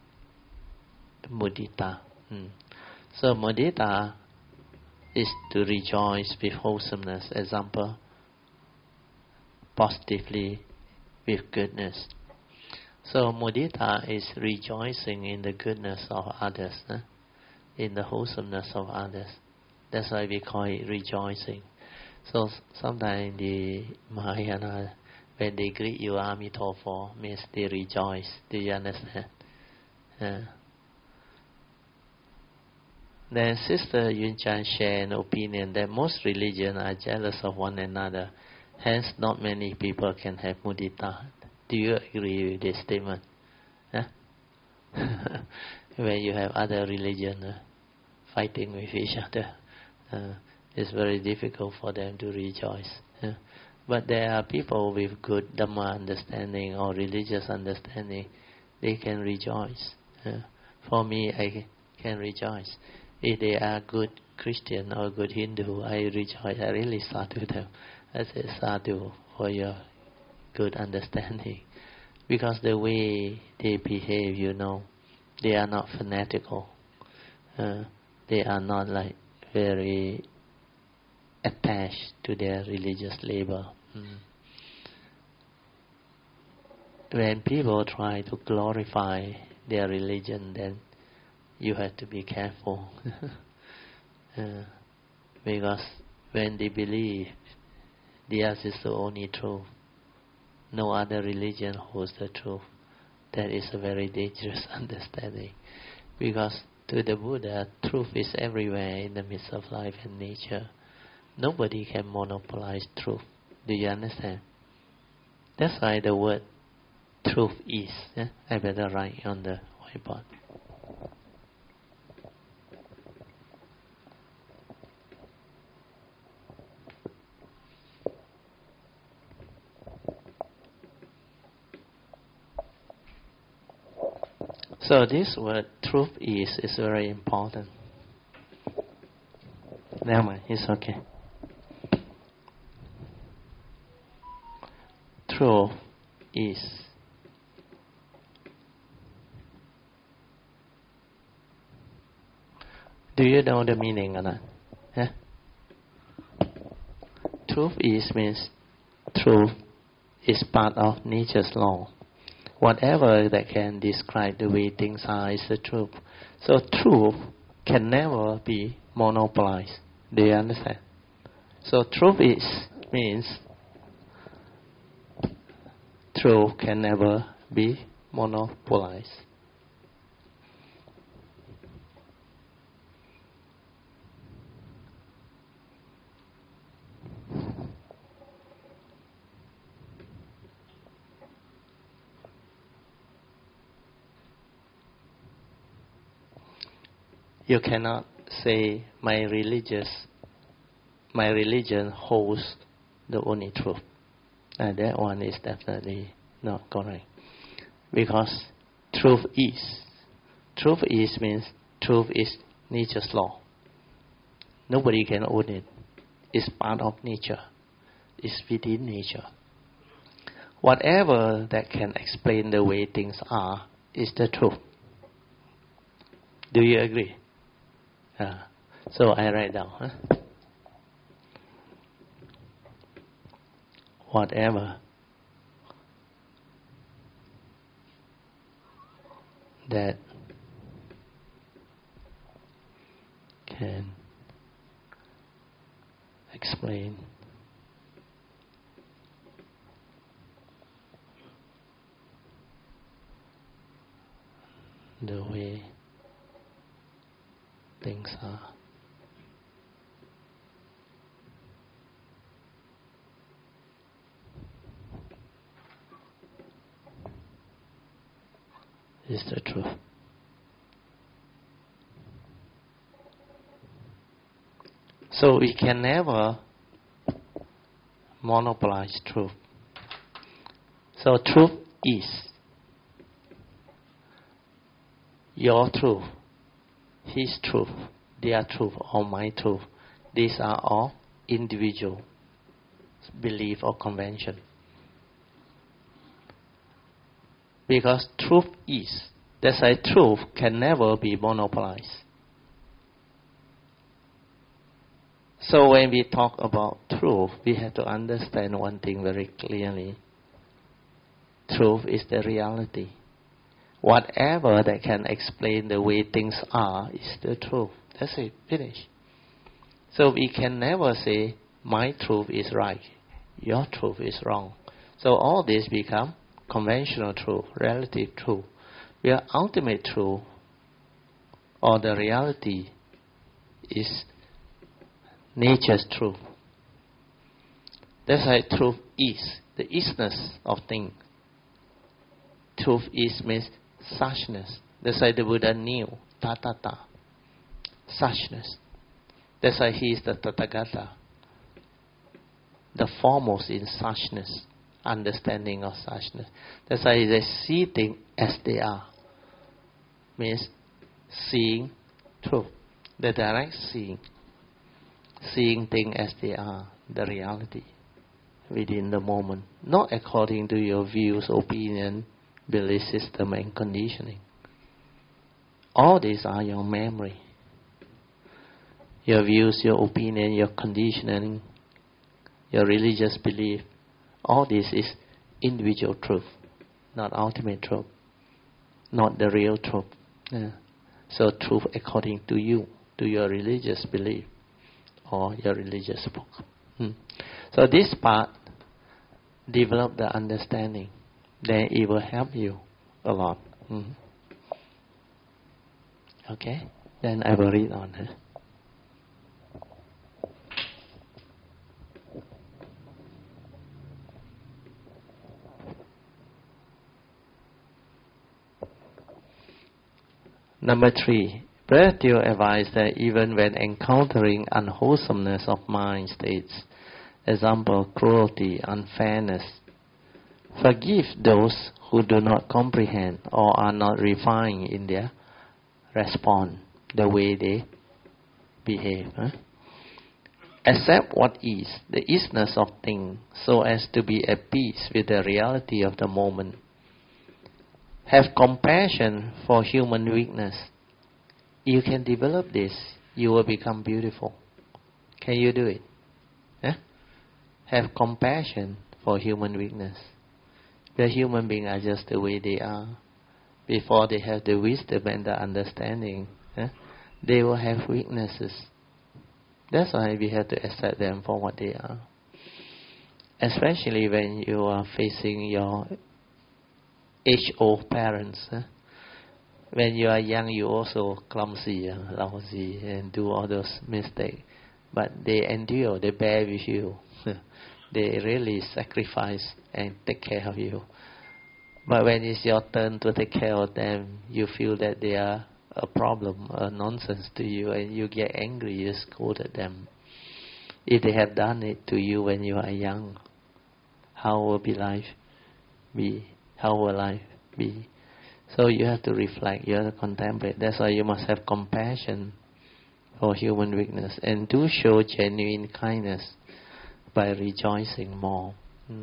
mudita. So mudita is to rejoice with wholesomeness, example, positively with goodness. So mudita is rejoicing in the goodness of others, in the wholesomeness of others. That's why we call it rejoicing. So sometimes the Mahayana, when they greet you Amitofo, means they rejoice. Do you understand? Then Sister Yun Chan shared an opinion that most religions are jealous of one another Hence, not many people can have mudita. Do you agree with this statement? Huh? When you have other religion fighting with each other, it's very difficult for them to rejoice. But there are people with good Dhamma understanding or religious understanding, they can rejoice. For me, I can rejoice. If they are good Christian or good Hindu, I rejoice. I really sadhu them. I say sadhu for your good understanding. Because the way they behave, they are not fanatical. They are not like very attached to their religious label. When people try to glorify their religion, then you have to be careful. Because when they believe theirs is the only truth, no other religion holds the truth, that is a very dangerous understanding. Because to the Buddha, truth is everywhere in the midst of life and nature. Nobody can monopolize truth. Do you understand? That's why the word truth is. I better write on the whiteboard. So this word truth is very important. Never mind, it's okay. Truth is. Do you know the meaning or not? Yeah? Truth is means truth is part of nature's law. Whatever that can describe the way things are is the truth. So truth can never be monopolized. Do you understand? So truth is means truth can never be monopolized. You cannot say my religion holds the only truth. That one is definitely not correct. Because truth is. Truth is means truth is nature's law. Nobody can own it. It's part of nature. It's within nature. Whatever that can explain the way things are is the truth. Do you agree? So I write down. Whatever that can explain the way things are. Is the truth. So we can never monopolize truth. So truth is your truth, his truth, their truth, or my truth. These are all individual belief or convention. Because truth is. That's why truth can never be monopolized. So when we talk about truth, we have to understand one thing very clearly. Truth is the reality. Whatever that can explain the way things are is the truth. That's it. Finish. So we can never say, my truth is right, your truth is wrong. So all this become conventional truth, relative truth. Where ultimate truth or the reality is nature's truth. That's why truth is, the isness of things. Truth is means suchness. That's why the Buddha knew, tatata, suchness. That's why he is the Tathagata, the foremost in suchness, understanding of suchness. That's why they see things as they are. Means seeing truth, the direct seeing. Seeing things as they are, the reality within the moment, not according to your views, opinion, belief system and conditioning. All these are your memory. Your views, your opinion, your conditioning, your religious belief, all this is individual truth, not ultimate truth, not the real truth. Yeah. So truth according to you, to your religious belief or your religious book. So this part, develop the understanding, then it will help you a lot. Okay? Then I will read on. Number 3. Brother Teo advised that even when encountering unwholesomeness of mind states, example, cruelty, unfairness, forgive those who do not comprehend or are not refined in their response, the way they behave. Accept what is, the isness of things, so as to be at peace with the reality of the moment. Have compassion for human weakness. You can develop this, you will become beautiful. Can you do it? Have compassion for human weakness. The human beings are just the way they are. Before they have the wisdom and the understanding, they will have weaknesses. That's why we have to accept them for what they are. Especially when you are facing your age-old parents. When you are young, you also clumsy, lousy, and do all those mistakes. But they endure, they bear with you. They really sacrifice and take care of you. But when it's your turn to take care of them, you feel that they are a problem, a nonsense to you, and you get angry, you scold at them. If they have done it to you when you are young, how will life be? How will life be? So you have to reflect, you have to contemplate. That's why you must have compassion for human weakness and do show genuine kindness by rejoicing more.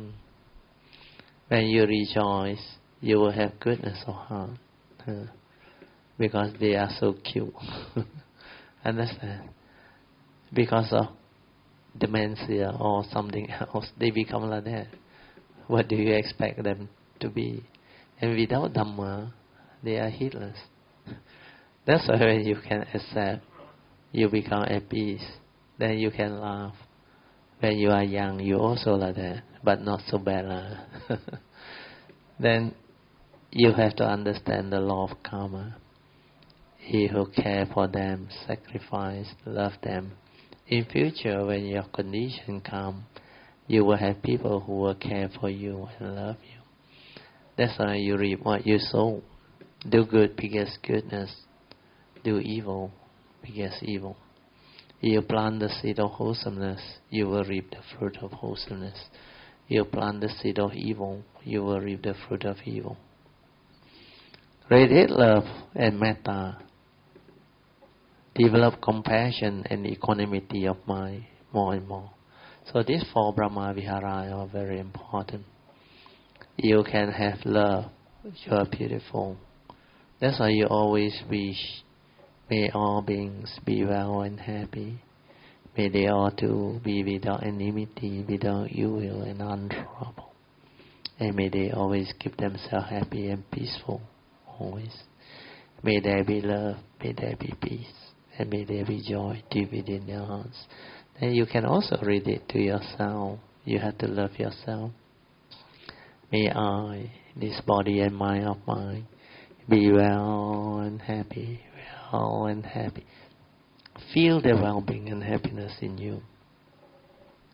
When you rejoice, you will have goodness of heart because they are so cute. Understand? Because of dementia or something else, they become like that. What do you expect them to be? And without Dhamma, they are heedless. That's why when you can accept, you become at peace. Then you can laugh. When you are young, you also like that, but not so bad. Then you have to understand the law of karma. He who cares for them, sacrifice, love them. In future, when your condition comes, you will have people who will care for you and love you. That's why you reap what you sow. Do good because goodness. Do evil because evil. You plant the seed of wholesomeness, you will reap the fruit of wholesomeness. You plant the seed of evil, you will reap the fruit of evil. Radiate love and metta. Develop compassion and equanimity of mind more and more. So these 4 Brahma Vihara are very important. You can have love, you are beautiful. That's why you always wish, may all beings be well and happy. May they all too be without enmity, without ill will and untroubled. And may they always keep themselves happy and peaceful, always. May there be love, may there be peace, and may there be joy deep within your hearts. Then you can also read it to yourself. You have to love yourself. May I, this body and mind of mine, be well and happy, well and happy. Feel the well-being and happiness in you.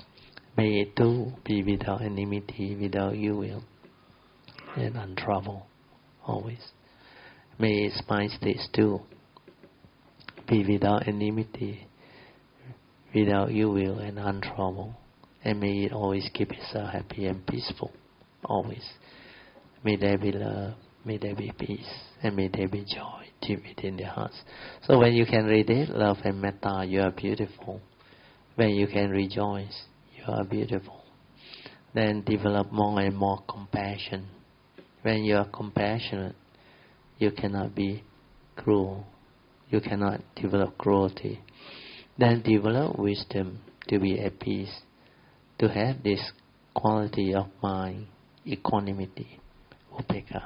May it too be without enmity, without ill will, and untroubled always. May its mind states too be without enmity, without ill will, and untroubled. And may it always keep itself happy and peaceful, always. May there be love, may there be peace, and may there be joy deep within their hearts. So when you can radiate love and metta, you are beautiful. When you can rejoice, you are beautiful. Then develop more and more compassion. When you are compassionate, you cannot be cruel. You cannot develop cruelty. Then develop wisdom to be at peace, to have this quality of mind, equanimity, upekkha.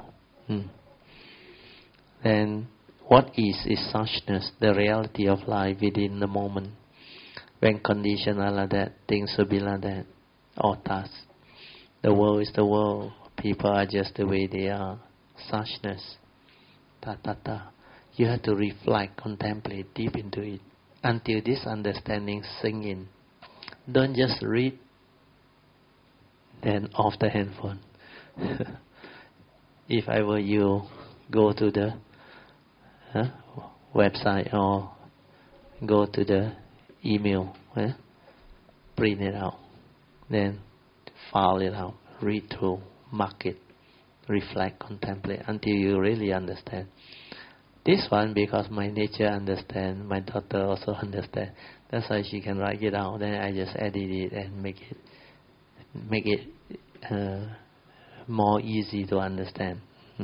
Then what is suchness, the reality of life within the moment. When conditions are like that, things will be like that, or thus. The world is the world, people are just the way they are. Suchness, ta. You have to reflect, contemplate deep into it, until this understanding sink in. Don't just read, then off the handphone. If I were you, go to the website or go to the email, print it out, then file it out, read through, mark it, reflect, contemplate until you really understand. This one, because my nature understand, my daughter also understand. That's why she can write it out. Then I just edit it and make it more easy to understand.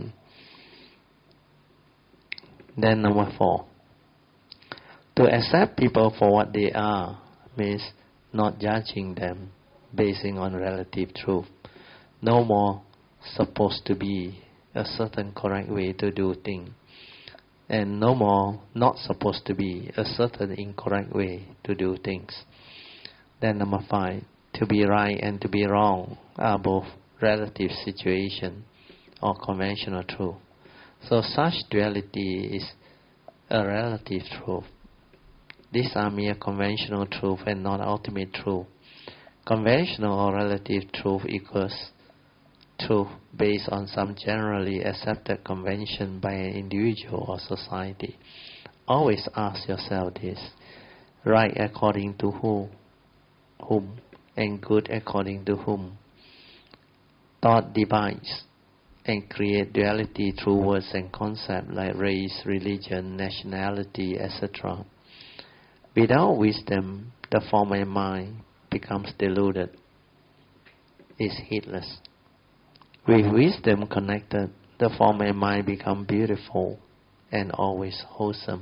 Then number 4. To accept people for what they are means not judging them basing on relative truth. No more supposed to be a certain correct way to do things. And no more not supposed to be a certain incorrect way to do things. Then number 5. To be right and to be wrong are both relative situation or conventional truth. So such duality is a relative truth. These are mere conventional truth and not ultimate truth. Conventional or relative truth equals truth based on some generally accepted convention by an individual or society. Always ask yourself this: right according to whom, and good according to whom? Thought divides and create duality through words and concepts like race, religion, nationality, etc. Without wisdom, the form and mind becomes deluded, is heedless. With wisdom connected, the form and mind become beautiful and always wholesome.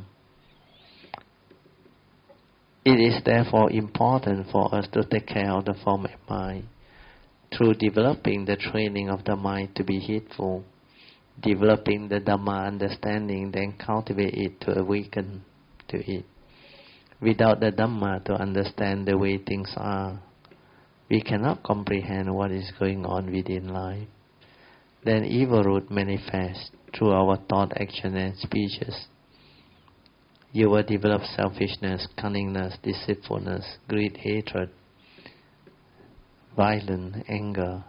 It is therefore important for us to take care of the form and mind through developing the training of the mind to be heedful, developing the Dhamma understanding, then cultivate it to awaken to it. Without the Dhamma to understand the way things are, we cannot comprehend what is going on within life. Then evil root manifests through our thought, action and speeches. You will develop selfishness, cunningness, deceitfulness, greed, hatred, violence, anger,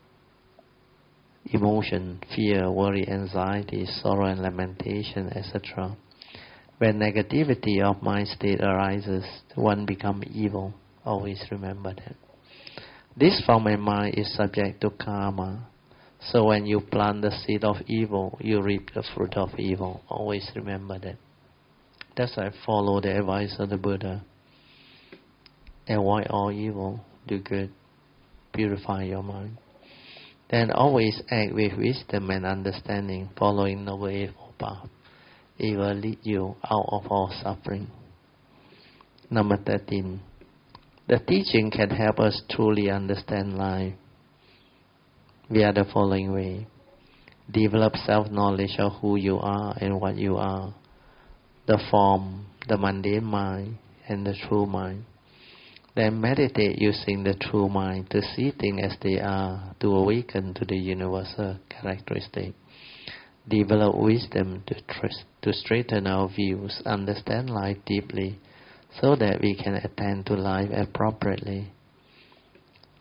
emotion, fear, worry, anxiety, sorrow and lamentation, etc. When negativity of mind state arises, one becomes evil. Always remember that. This form of mind is subject to karma. So when you plant the seed of evil, you reap the fruit of evil. Always remember that. That's why I follow the advice of the Buddha. Avoid all evil, do good, purify your mind. Then always act with wisdom and understanding, following the way of path. It will lead you out of all suffering. Number 13. The teaching can help us truly understand life via the following way. Develop self-knowledge of who you are and what you are, the form, the mundane mind, and the true mind. Then meditate using the true mind to see things as they are, to awaken to the universal characteristic. Develop wisdom to straighten our views, understand life deeply, so that we can attend to life appropriately.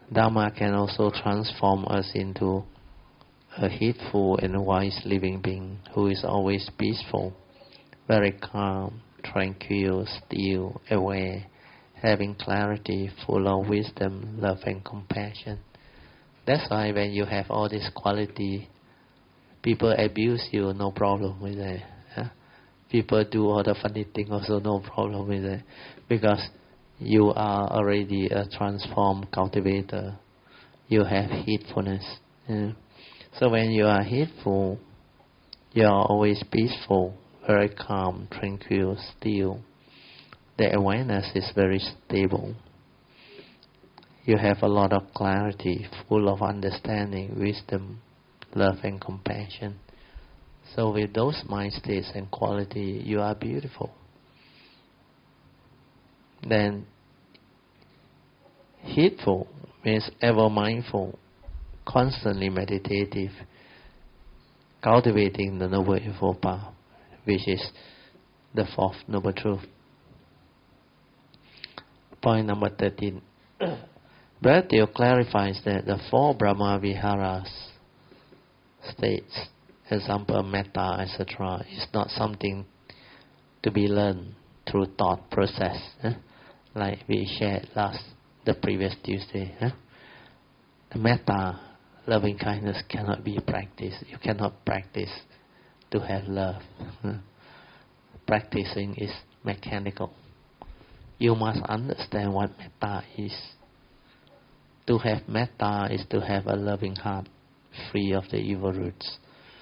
Dharma can also transform us into a heedful and wise living being who is always peaceful, very calm, tranquil, still, aware, having clarity, full of wisdom, love and compassion. That's why when you have all this quality, people abuse you, no problem with it. People do all the funny things, also no problem with it. Because you are already a transformed cultivator. You have heedfulness. So when you are heedful, you are always peaceful, very calm, tranquil, still. The awareness is very stable. You have a lot of clarity, full of understanding, wisdom, love and compassion. So with those mind states and quality, you are beautiful. Then heedful means ever mindful, constantly meditative, cultivating the Noble Eightfold Path, which is the fourth Noble Truth. Point number 13. Bharatil clarifies that the four Brahma Viharas states, example, metta, etc., is not something to be learned through thought process, like we shared the previous Tuesday. The metta, loving kindness, cannot be practiced. You cannot practice to have love. Practicing is mechanical. You must understand what metta is. To have metta is to have a loving heart, free of the evil roots.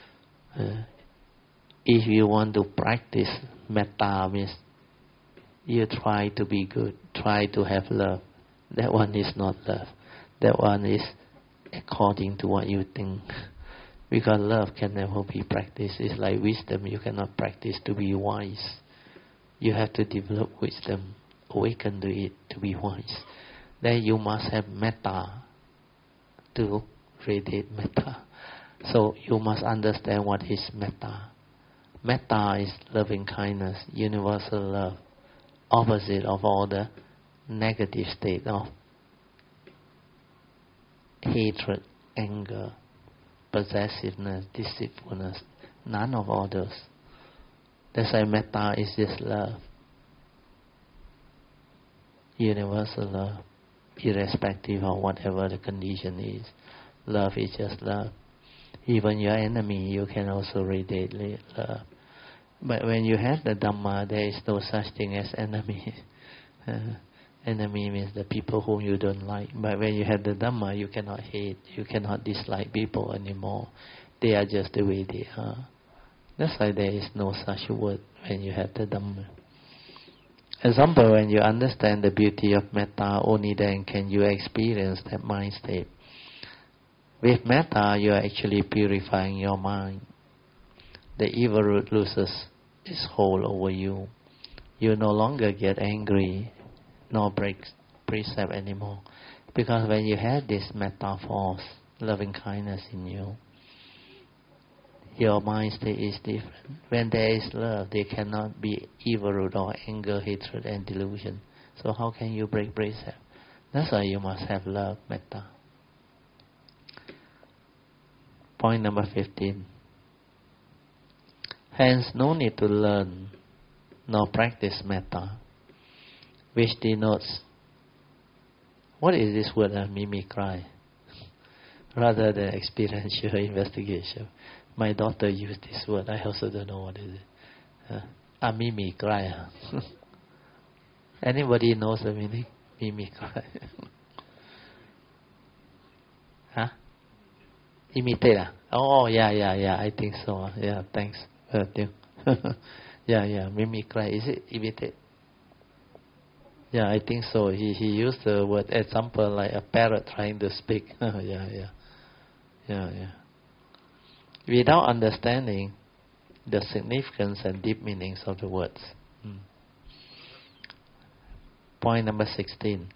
If you want to practice metta, means you try to be good, try to have love. That one is not love. That one is according to what you think. Because love can never be practiced. It's like wisdom. You cannot practice to be wise. You have to develop wisdom, awaken to it to be wise. Then you must have metta to radiate metta. So you must understand what is metta. Metta is loving kindness, universal love, opposite of all the negative state of hatred, anger, possessiveness, deceitfulness. None of all those. That's why metta is just love. Universal love, irrespective of whatever the condition is. Love is just love. Even your enemy, you can also radiate love. But when you have the Dhamma, there is no such thing as enemy. Enemy means the people whom you don't like. But when you have the Dhamma, you cannot hate, you cannot dislike people anymore. They are just the way they are. That's why there is no such word when you have the Dhamma. Example, when you understand the beauty of metta, only then can you experience that mind state. With metta, you are actually purifying your mind. The evil root loses its hold over you. You no longer get angry, nor break precept anymore. Because when you have this metta force, loving kindness in you, your mind state is different. When there is love, there cannot be evil root or anger, hatred and delusion. So how can you break precept? That's why you must have love, metta. Point number 15. Hence, no need to learn nor practice metta, which denotes, what is this word, mimicry, rather than experiential investigation. My daughter used this word. I also don't know what it is. Mimicry. Anybody knows the meaning? Mimicry. Huh? Imitate. Oh, yeah. I think so. Yeah, thanks. Yeah. Mimicry. Is it imitate? Yeah, I think so. He used the word example like a parrot trying to speak. Yeah. Without understanding the significance and deep meanings of the words. Point number 16.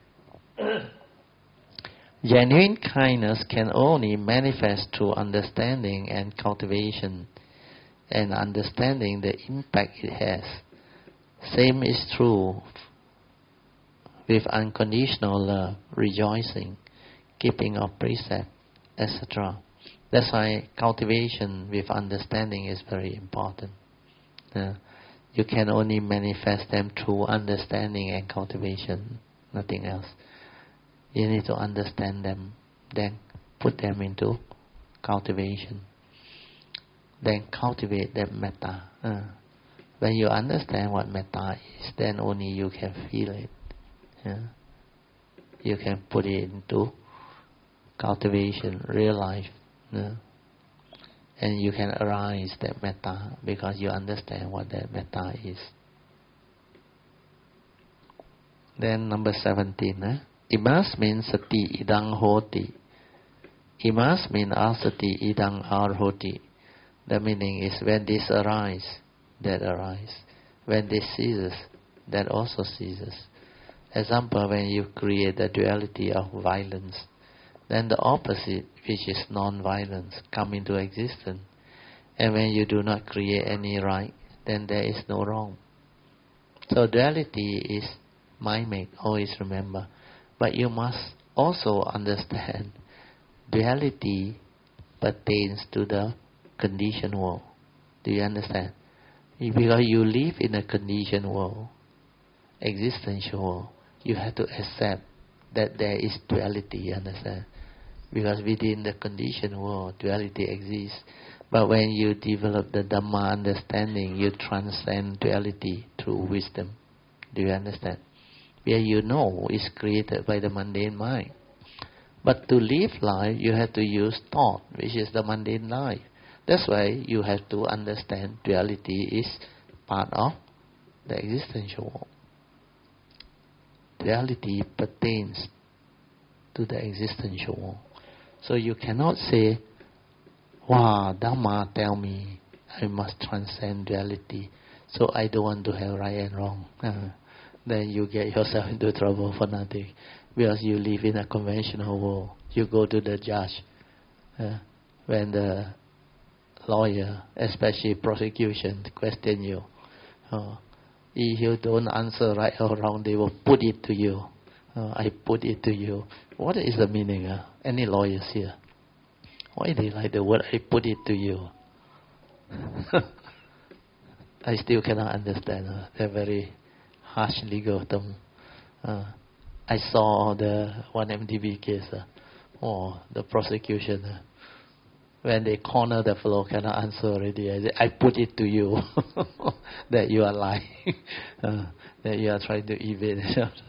Genuine kindness can only manifest through understanding and cultivation, and understanding the impact it has. Same is true with unconditional love, rejoicing, keeping of precept, etc. That's why cultivation with understanding is very important. You can only manifest them through understanding and cultivation, nothing else. You need to understand them, then put them into cultivation. Then cultivate that metta. When you understand what metta is, then only you can feel it. You can put it into cultivation, real life. And you can arise that metta because you understand what that metta is. Then number 17. Imas means sati idang hoti. Imas means asati idang arhoti. The meaning is when this arise, that arise. When this ceases, that also ceases. Example, when you create the duality of violence, then the opposite, which is non-violence, come into existence. And when you do not create any right, then there is no wrong. So duality is mind-made, always remember. But you must also understand duality pertains to the conditioned world. Do you understand? Because you live in a conditioned world, existential world, you have to accept that there is duality, you understand? Because within the conditioned world, duality exists. But when you develop the Dhamma understanding, you transcend duality through wisdom. Do you understand? Where you know is created by the mundane mind. But to live life, you have to use thought, which is the mundane life. That's why you have to understand duality is part of the existential world. Duality pertains to the existential world. So you cannot say, wow, Dhamma tell me I must transcend duality, so I don't want to have right and wrong. Then you get yourself into trouble for nothing. Because you live in a conventional world. You go to the judge. When the lawyer, especially prosecution, question you. If you don't answer right or wrong, they will put it to you. I put it to you. What is the meaning? Any lawyers here? Why they like the word I put it to you? I still cannot understand. They're very harsh legal term. I saw the one MDB case. The prosecution. When they corner the fellow cannot answer already, I put it to you that you are lying, that you are trying to evade.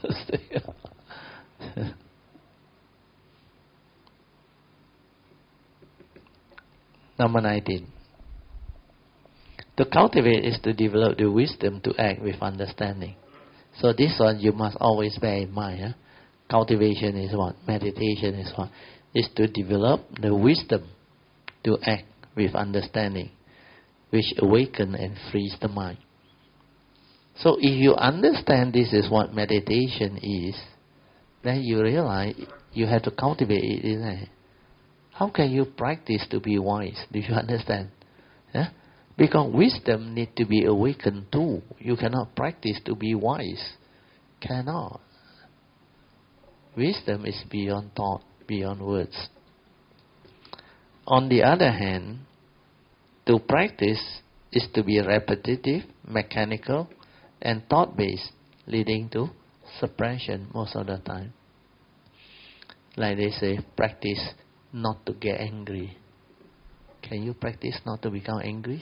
Number 19. To cultivate is to develop the wisdom to act with understanding. So this one you must always bear in mind. Cultivation is what? Meditation is what? Is to develop the wisdom to act with understanding, which awakens and frees the mind. So if you understand this is what meditation is, then you realize you have to cultivate it, isn't it? How can you practice to be wise? Do you understand? Because wisdom needs to be awakened too. You cannot practice to be wise. Cannot. Wisdom is beyond thought, beyond words. On the other hand, to practice is to be repetitive, mechanical, and thought-based, leading to suppression most of the time. Like they say, practice not to get angry. Can you practice not to become angry?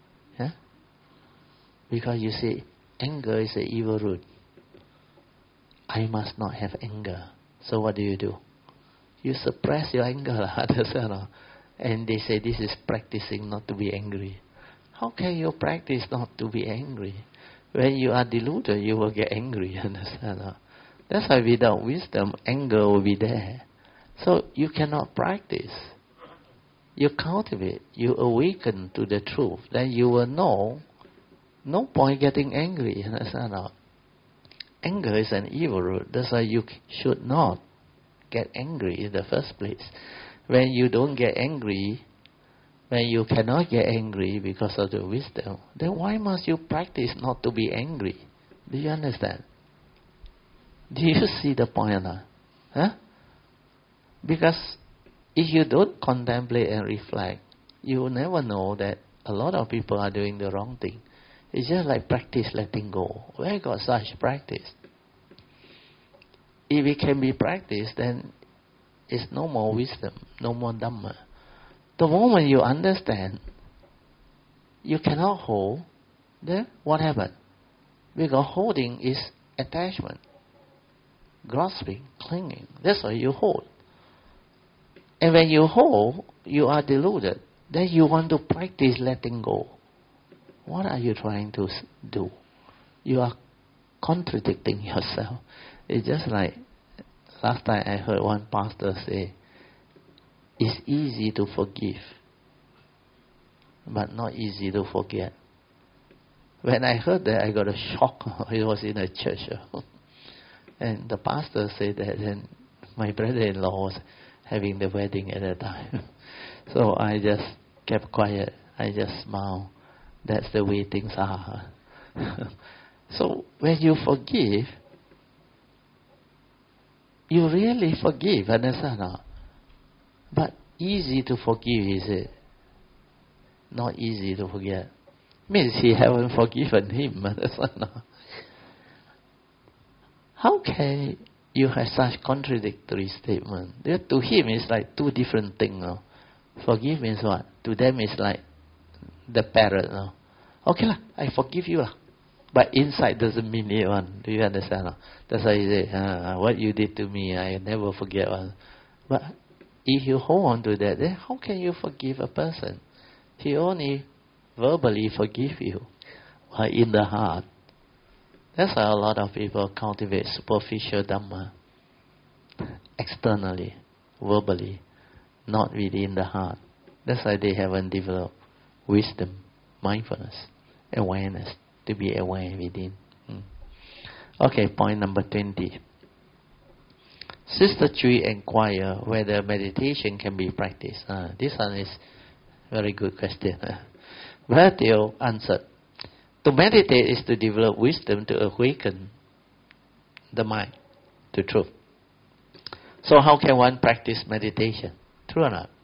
Because you say, anger is an evil root. I must not have anger. So what do? You suppress your anger. And they say this is practicing not to be angry. How can you practice not to be angry? When you are deluded, you will get angry. Understand? That's why without wisdom, anger will be there. So you cannot practice. You cultivate, you awaken to the truth. Then you will know, no point getting angry. Understand? Anger is an evil root. That's why you should not get angry in the first place. When you don't get angry, when you cannot get angry because of the wisdom, then why must you practice not to be angry? Do you understand? Do you see the point? Because if you don't contemplate and reflect, you will never know that a lot of people are doing the wrong thing. It's just like practice letting go. Where got such practice? If it can be practiced, then it's no more wisdom, no more Dhamma. The moment you understand, you cannot hold, then what happened? Because holding is attachment, grasping, clinging. That's why you hold. And when you hold, you are deluded. Then you want to practice letting go. What are you trying to do? You are contradicting yourself. It's just like last time I heard one pastor say, it's easy to forgive, but not easy to forget. When I heard that, I got a shock. It was in a church. And the pastor said that, and my brother-in-law was having the wedding at that time. So I just kept quiet. I just smiled. That's the way things are. So when you forgive, you really forgive, understand? But easy to forgive, is it? Not easy to forget. Means he haven't forgiven him, understand? How can you have such contradictory statement? To him, it's like two different things. Forgive means what? To them, it's like the parrot. Okay lah, I forgive you lah. But inside doesn't mean it one. Do you understand? That's why you say, what you did to me, I never forget one. But if you hold on to that, then how can you forgive a person? He only verbally forgive you, but in the heart. That's why a lot of people cultivate superficial Dhamma, externally, verbally, not within the heart. That's why they haven't developed wisdom, mindfulness, awareness, to be aware within. Okay, point number 20. Sister Chui inquire whether meditation can be practiced. This one is very good question. Brother Teo answered, to meditate is to develop wisdom to awaken the mind to truth. So how can one practice meditation? True or not?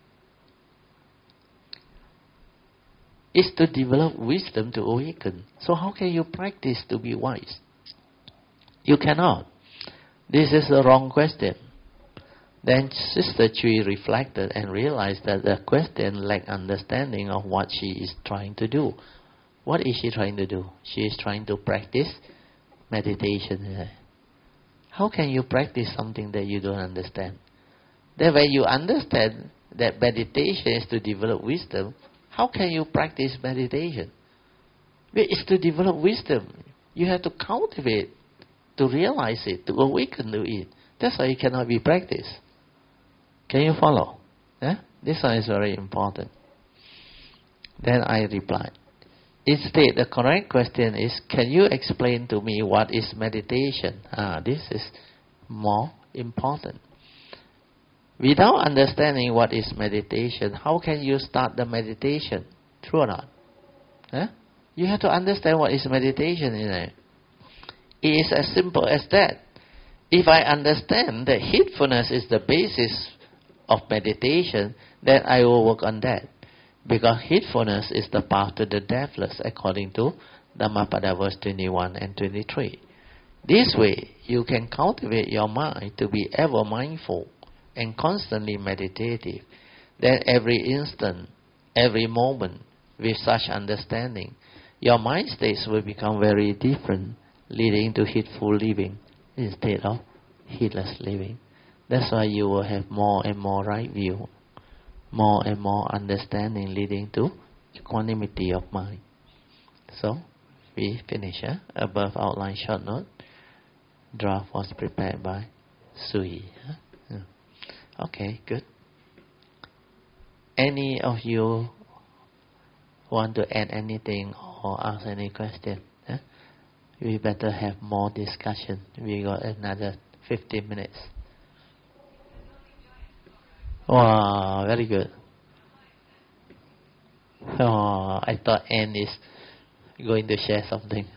It's to develop wisdom to awaken. So how can you practice to be wise? You cannot. This is the wrong question. Then Sister Chui reflected and realized that the question lacked understanding of what she is trying to do. What is she trying to do? She is trying to practice meditation. How can you practice something that you don't understand? Then when you understand that meditation is to develop wisdom, how can you practice meditation? It's to develop wisdom. You have to cultivate, to realize it, to awaken to it. That's why it cannot be practiced. Can you follow? This one is very important. Then I replied, instead, the correct question is, can you explain to me what is meditation? This is more important. Without understanding what is meditation, how can you start the meditation? True or not? You have to understand what is meditation. It is as simple as that. If I understand that heedfulness is the basis of meditation, then I will work on that. Because heedfulness is the path to the deathless, according to Dhammapada verse 21 and 23. This way, you can cultivate your mind to be ever mindful and constantly meditative. Then every instant, every moment, with such understanding, your mind states will become very different, leading to heedful living instead of heedless living. That's why you will have more and more right view, more and more understanding, leading to equanimity of mind. So, we finish. Above outline short note. Draft was prepared by Sui. Okay, good. Any of you want to add anything or ask any question? We better have more discussion. We got another 15 minutes. Wow, very good. Oh, I thought Anne is going to share something.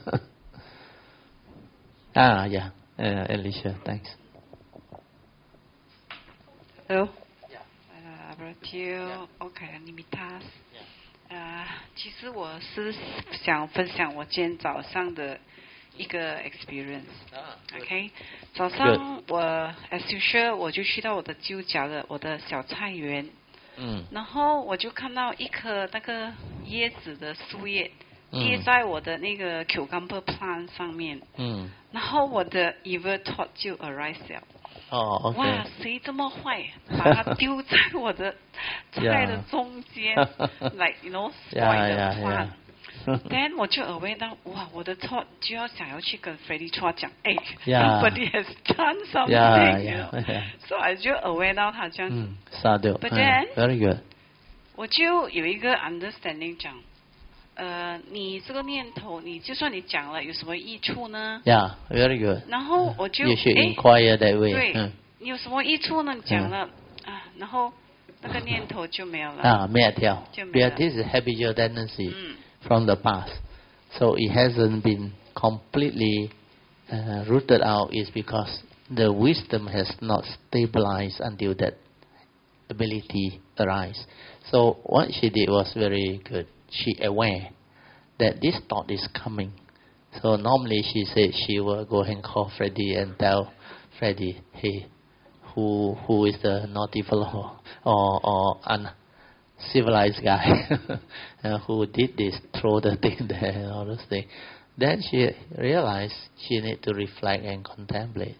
Yeah, Alicia, thanks. Hello. Yeah. OK, Nimitas。其实我是想分享我今天早上的一个 experience。OK， 早上我 as usual 我就去到我的旧家的我的小菜园。然后我就看到一颗那个椰子的树叶跌在我的那个 cucumber plant 上面。然后我的 evil thought 就 arise 了。 OK。 哇，谁这么坏，把它丢在我的菜的中间，like you know spoil the plant。Then 我就 aware 到，哇，我的 thought 就要想要去跟 Freddy Chua 讲，哎 ，somebody has done something，so I 就 aware 到他这样子。But then very good。 我就有一个 understanding 讲。你这个念头，你就算你讲了，有什么益处呢 ？Yeah, very good. 然后我就 You should inquire that way. 对，你有什么益处呢？你讲了然后那个念头就没有了。 灭掉。Because this is habitual tendency from the past, so it hasn't been completely rooted out. Is because the wisdom has not stabilized until that ability arise. So what she did was very good. She aware that this thought is coming. So normally she said she will go and call Freddy and tell Freddy, hey, who is the naughty fellow or uncivilized guy who did this, throw the thing there and all those things. Then she realized she need to reflect and contemplate.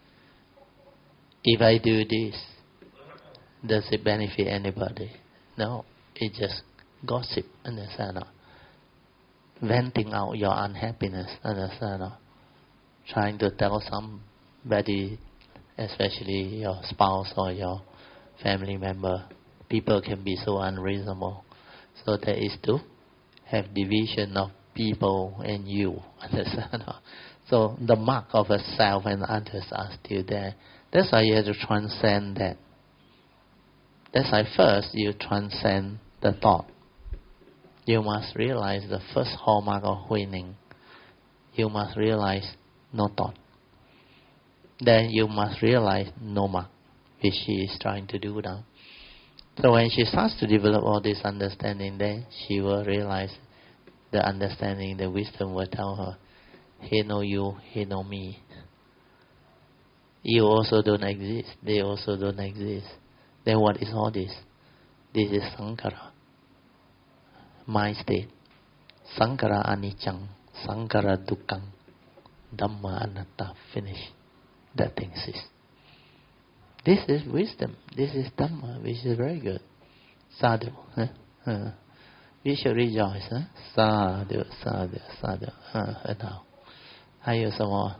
If I do this, does it benefit anybody? No, it just gossip, understand? Venting out your unhappiness, understand? Trying to tell somebody, especially your spouse or your family member, people can be so unreasonable. So that is to have division of people and you, understand? So the mark of a self and others are still there. That's why you have to transcend that. That's why first you transcend the thought. You must realize the first hallmark of winning. You must realize no thought. Then you must realize no mark, which she is trying to do now. So when she starts to develop all this understanding, then she will realize the understanding, the wisdom will tell her, he know you, he know me. You also don't exist, they also don't exist. Then what is all this? This is Sankara. My state. Sankara anicang, Sankara dukkang, Dhamma anatta, finish. That thing is. This is wisdom. This is Dhamma, which is very good. Sadhu. We should rejoice. Sadhu, sadhu, sadhu. Now. 还有什么？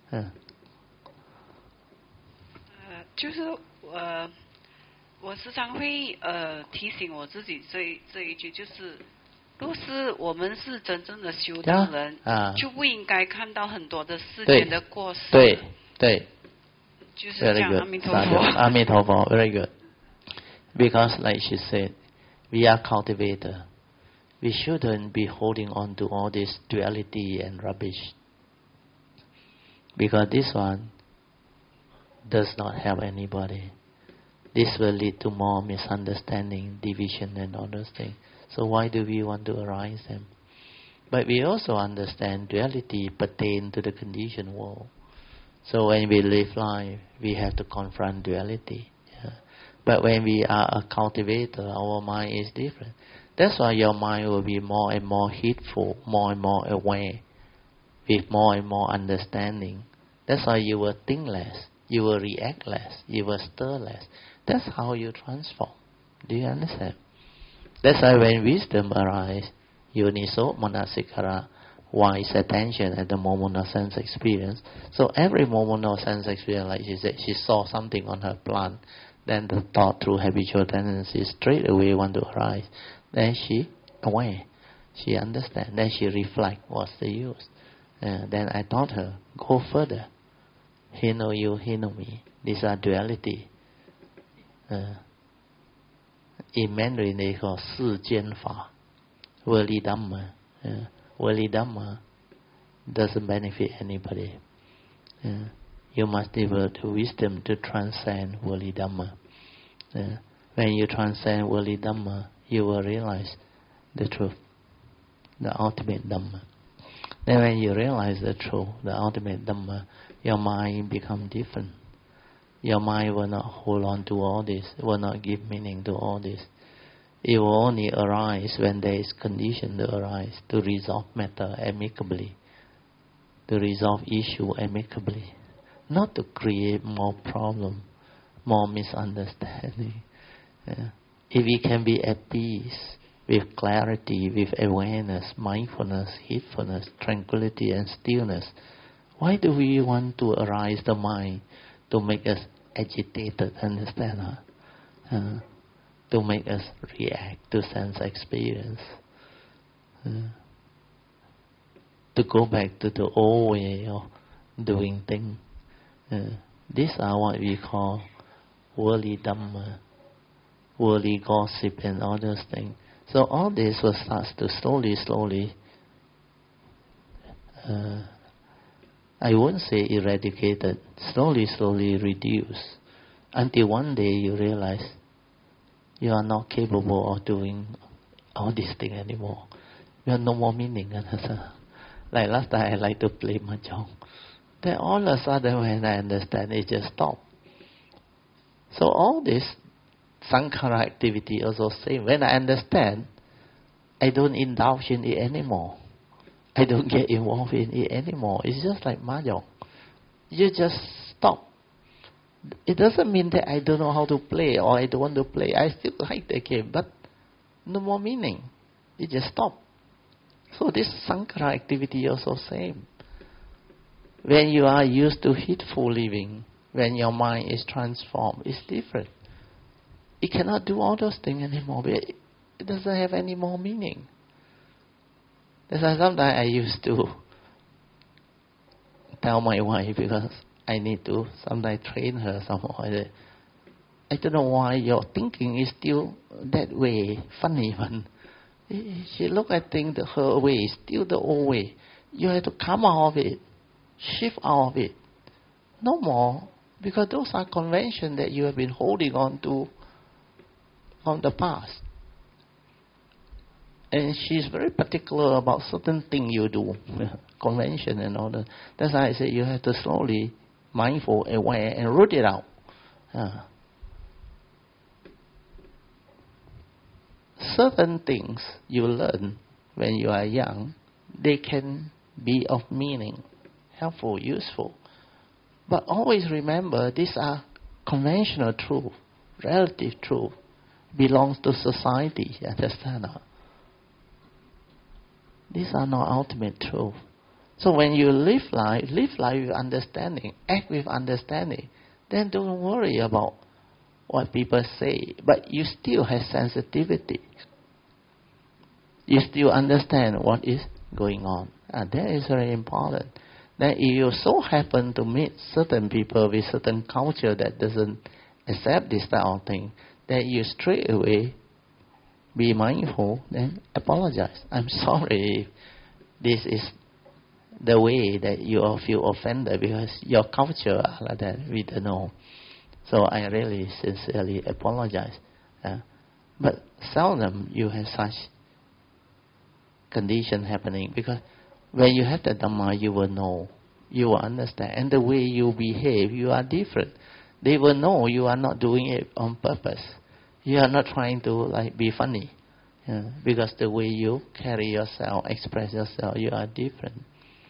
就是我时常会提醒我自己这一句，就是若是我们是真正的修道人，就不应该看到很多的世间的过失。 对， 就是这样。阿弥陀佛。 阿弥陀佛 ，very good. Because like she said, we are cultivator. We shouldn't be holding on to all this duality and rubbish. Because this one does not help anybody. This will lead to more misunderstanding, division and all those things. So why do we want to arise them? But we also understand duality pertain to the conditioned world. So when we live life, we have to confront duality. But when we are a cultivator, our mind is different. That's why your mind will be more and more heedful, more and more aware, with more and more understanding. That's why you will think less, you will react less, you will stir less. That's how you transform. Do you understand? That's why when wisdom arises, yoniso manasikara, wise attention at the moment of sense experience. So every moment of sense experience, like she said, she saw something on her plant, then the thought through habitual tendency straight away want to arise. Then she aware, she understands, then she reflect, what's the use? Then I taught her, go further. He know you, he know me. These are duality. In Mandarin they call 世间法 worldly Dhamma. Worldly Dhamma doesn't benefit anybody. You must develop the wisdom to transcend worldly Dhamma. When you transcend worldly Dhamma, you will realize the truth, the ultimate Dhamma. Then when you realize the truth, the ultimate Dhamma, your mind become different. Your mind will not hold on to all this, will not give meaning to all this. It will only arise when there is condition to arise, to resolve matter amicably, to resolve issue amicably, not to create more problem, more misunderstanding. If we can be at peace, with clarity, with awareness, mindfulness, heedfulness, tranquility and stillness, why do we want to arise the mind to make us agitated, understand? To make us react to sense experience. To go back to the old way of doing things. These are what we call worldly Dhamma, worldly gossip and all those things. So all this will start to slowly, I won't say eradicated, slowly reduce, until one day you realize you are not capable of doing all these things anymore. You have no more meaning. Like last time I like to play mahjong. Then all of a sudden when I understand, it just stopped. So all this sankhara activity also same. When I understand, I don't indulge in it anymore. I don't get involved in it anymore. It's just like mahjong. You just stop. It doesn't mean that I don't know how to play or I don't want to play. I still like the game, but no more meaning. It just stop. So this sankhara activity also same. When you are used to heedful living, when your mind is transformed, it's different. It cannot do all those things anymore. It doesn't have any more meaning. That's why sometimes I used to tell my wife, because I need to sometimes train her somehow. I don't know why your thinking is still that way, funny one. She look at things her way, still the old way. You have to come out of it, shift out of it. No more, because those are conventions that you have been holding on to from the past. And she's very particular about certain things you do, convention and all that. That's why I say you have to slowly, mindful, aware, and root it out. Certain things you learn when you are young, they can be of meaning, helpful, useful. But always remember, these are conventional truth, relative truth, belongs to society, you understand? These are not ultimate truth. So when you live life with understanding, act with understanding, then don't worry about what people say. But you still have sensitivity. You still understand what is going on. And that is very important. Then if you so happen to meet certain people with certain culture that doesn't accept this type of thing, then you straight away be mindful, then apologize. I'm sorry if this is the way that you all feel offended, because your culture are like that, we don't know. So I really sincerely apologize. But seldom you have such condition happening, because when you have the Dhamma, you will know, you will understand, and the way you behave, you are different. They will know you are not doing it on purpose. You are not trying to be funny, because the way you carry yourself, express yourself, you are different.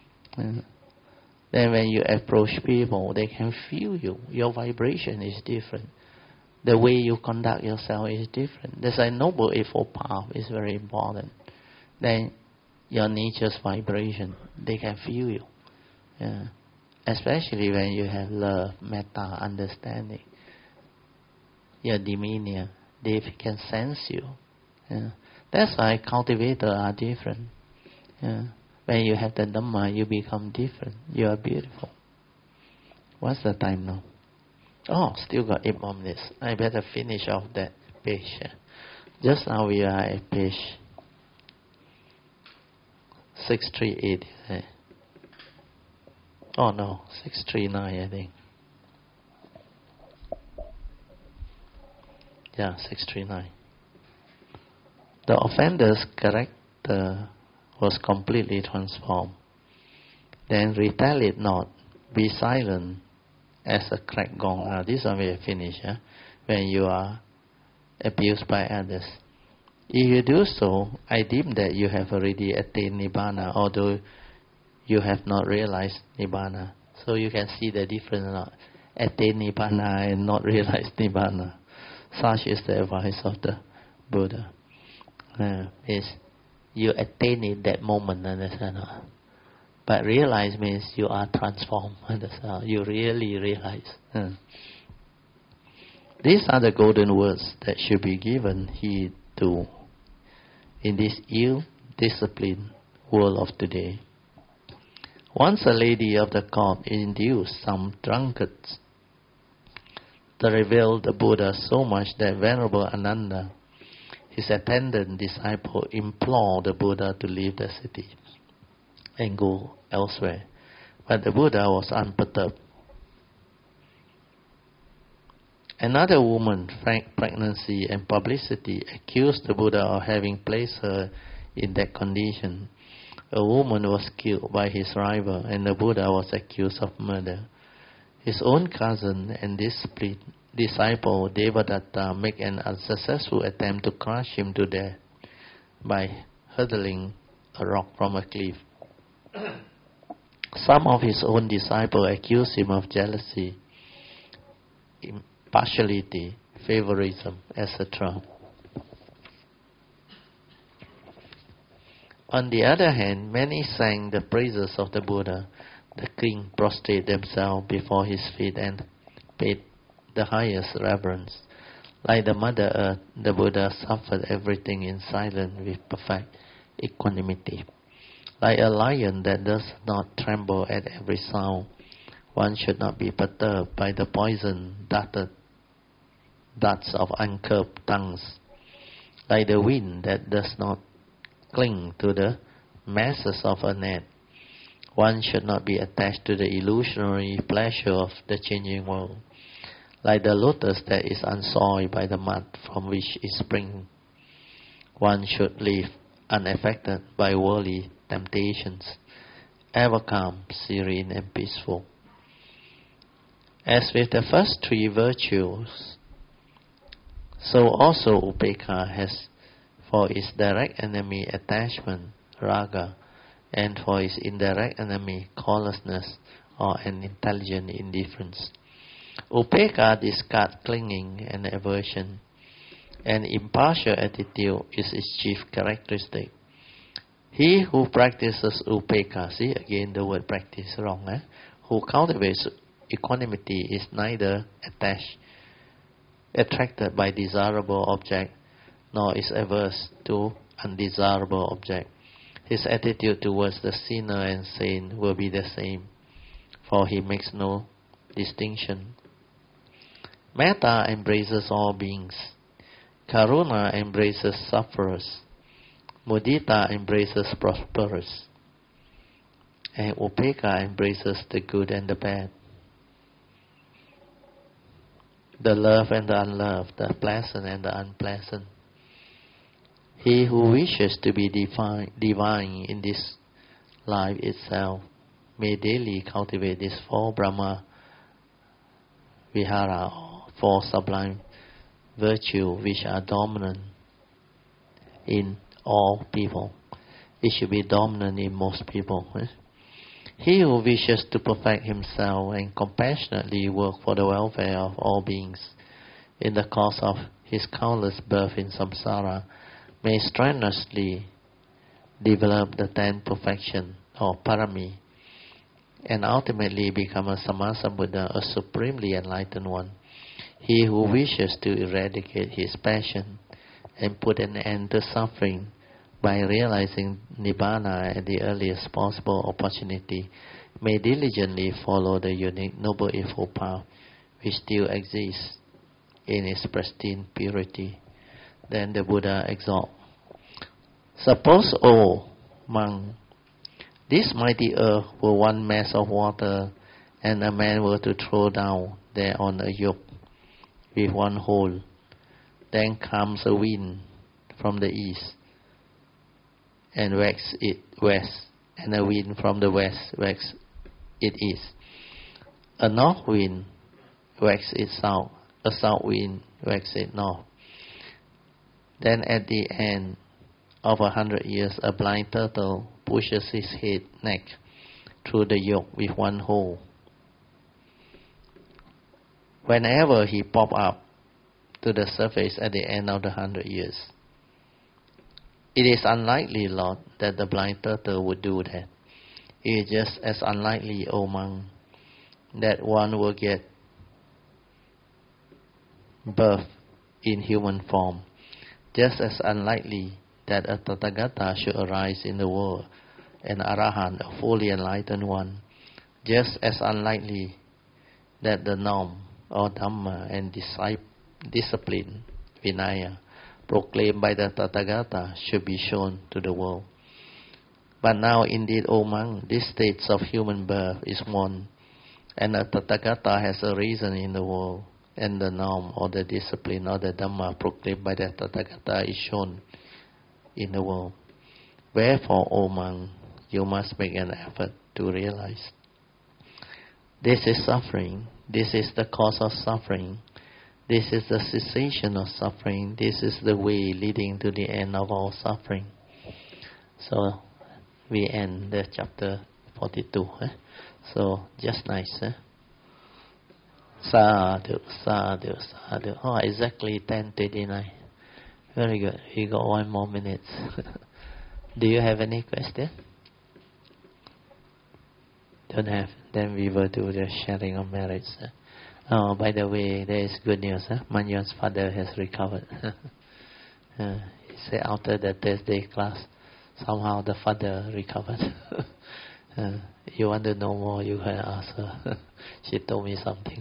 Then when you approach people, they can feel you. Your vibration is different. The way you conduct yourself is different. That's why Noble Eightfold Path is very important. Then your nature's vibration, they can feel you. Especially when you have love, metta, understanding. Your demeanor, they can sense you. That's why cultivators are different. When you have the Dhamma, you become different. You are beautiful. What's the time now? Oh, still got 8 more minutes. I better finish off that page. Just now we are at page 638. Oh no, 639 I think. 639. The offender's character was completely transformed. Then retaliate not, be silent as a cracked gong. Now this one we have finished. When you are abused by others. If you do so, I deem that you have already attained Nibbana, although you have not realized Nibbana. So you can see the difference, attain Nibbana and not realize Nibbana. Such is the advice of the Buddha. Is you attain it that moment, understand? But realize means you are transformed, understand? You really realize. These are the golden words that should be given heed to in this ill-disciplined world of today. Once a lady of the court induced some drunkards to revile the Buddha so much that Venerable Ananda, his attendant disciple, implored the Buddha to leave the city and go elsewhere. But the Buddha was unperturbed. Another woman, pregnancy and publicity, accused the Buddha of having placed her in that condition. A woman was killed by his rival, and the Buddha was accused of murder. His own cousin and disciple Devadatta make an unsuccessful attempt to crush him to death by hurling a rock from a cliff. Some of his own disciples accuse him of jealousy, partiality, favoritism, etc. On the other hand, many sang the praises of the Buddha. The king prostrated themselves before his feet and paid the highest reverence. Like the Mother Earth, the Buddha suffered everything in silence with perfect equanimity. Like a lion that does not tremble at every sound, one should not be perturbed by the poison darts of uncurbed tongues. Like the wind that does not cling to the masses of a net, one should not be attached to the illusionary pleasure of the changing world. Like the lotus that is unsoiled by the mud from which it springs, one should live unaffected by worldly temptations, ever calm, serene, and peaceful. As with the first three virtues, so also Upekkha has for its direct enemy attachment, raga, and for its indirect enemy, callousness or an intelligent indifference. Upekkha discards clinging and aversion. An impartial attitude is its chief characteristic. He who practices upekkha, see again the word practice wrong, who cultivates equanimity is neither attracted by desirable object, nor is averse to undesirable object. His attitude towards the sinner and saint will be the same, for he makes no distinction. Metta embraces all beings. Karuna embraces sufferers. Mudita embraces prosperous. And Upekkha embraces the good and the bad, the loved and the unloved, the pleasant and the unpleasant. He who wishes to be divine in this life itself may daily cultivate these four Brahma Vihara, or four sublime virtues which are dominant in all people. It should be dominant in most people. He who wishes to perfect himself and compassionately work for the welfare of all beings in the course of his countless births in samsara may strenuously develop the 10 perfection or parami and ultimately become a Sammasambuddha, a supremely enlightened one. He who wishes to eradicate his passion and put an end to suffering by realizing Nibbana at the earliest possible opportunity may diligently follow the unique Noble Eightfold Path which still exists in its pristine purity. Then the Buddha exhorts, suppose, O monk, this mighty earth were one mass of water, and a man were to throw down thereon a yoke with one hole. then comes a wind from the east and wacks it west, and a wind from the west wacks it east. A north wind wacks it south, a south wind wacks it north. Then at the end of 100 years, a blind turtle pushes his neck through the yoke with one hole. Whenever he pops up to the surface at the end of the 100 years, it is unlikely, Lord, that the blind turtle would do that. It is just as unlikely, O monk, that one will get birth in human form. Just as unlikely that a Tathagata should arise in the world, an Arahant, a fully enlightened one. Just as unlikely that the norm or Dhamma and discipline, Vinaya, proclaimed by the Tathagata should be shown to the world. But now indeed, O monk, this state of human birth is one, and the Tathagata has arisen in the world, and the norm or the discipline or the Dhamma proclaimed by the Tathagata is shown in the world. Wherefore, O monk, you must make an effort to realize. This is suffering. This is the cause of suffering. This is the cessation of suffering. This is the way leading to the end of all suffering. So, we end the chapter 42. So, just nice. Sadhu, sadhu, sadhu. Oh, exactly 10:39. Very good. We got 1 more minute. Do you have any question? Don't have. Then we will do the sharing of merits. Oh, by the way, there is good news. Manyon's father has recovered. He said after the Thursday class, somehow the father recovered. You want to know more, you can ask her. She told me something.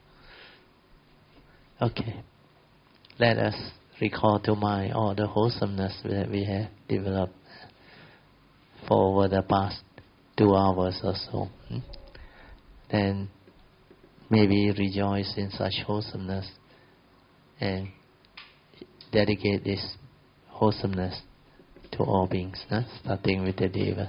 Okay. Let us recall to mind all the wholesomeness that we have developed for over the past 2 hours or so. Then maybe rejoice in such wholesomeness and dedicate this wholesomeness to all beings, starting with the devas.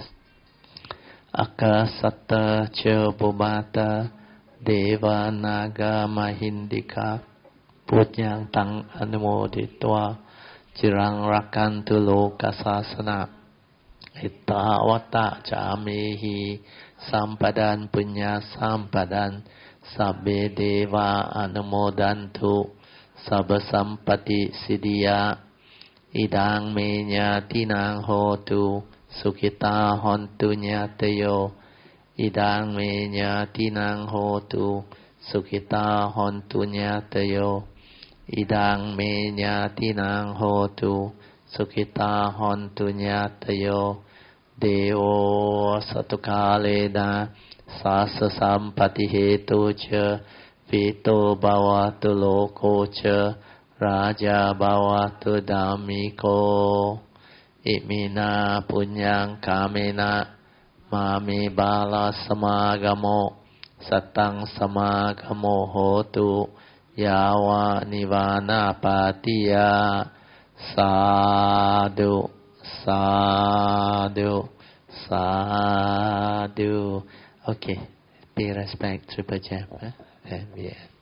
Akasatta cha bubata deva naga mahindika punyang tang anumoditwa jirang rakantu lokasasana ittavata camehi sampadan punya sampadan sabbe deva anumodantu sabba sampati siddhya idang menya tinang hotu sukita hontu nyatayo idang menya tinang hotu sukita hontu nyatayo idang menya tinang hotu sukita hontu nyatayo Deo satukalena sasa sampati hetu cha vito bhavatu loko cha raja bhavatu dhammiko imina punyang kamena mami bala samagamo satang samagamo hotu yawa nivana patiya sadhu sadhu sadhu. Okay, pay respect, Triple Jam. And we end.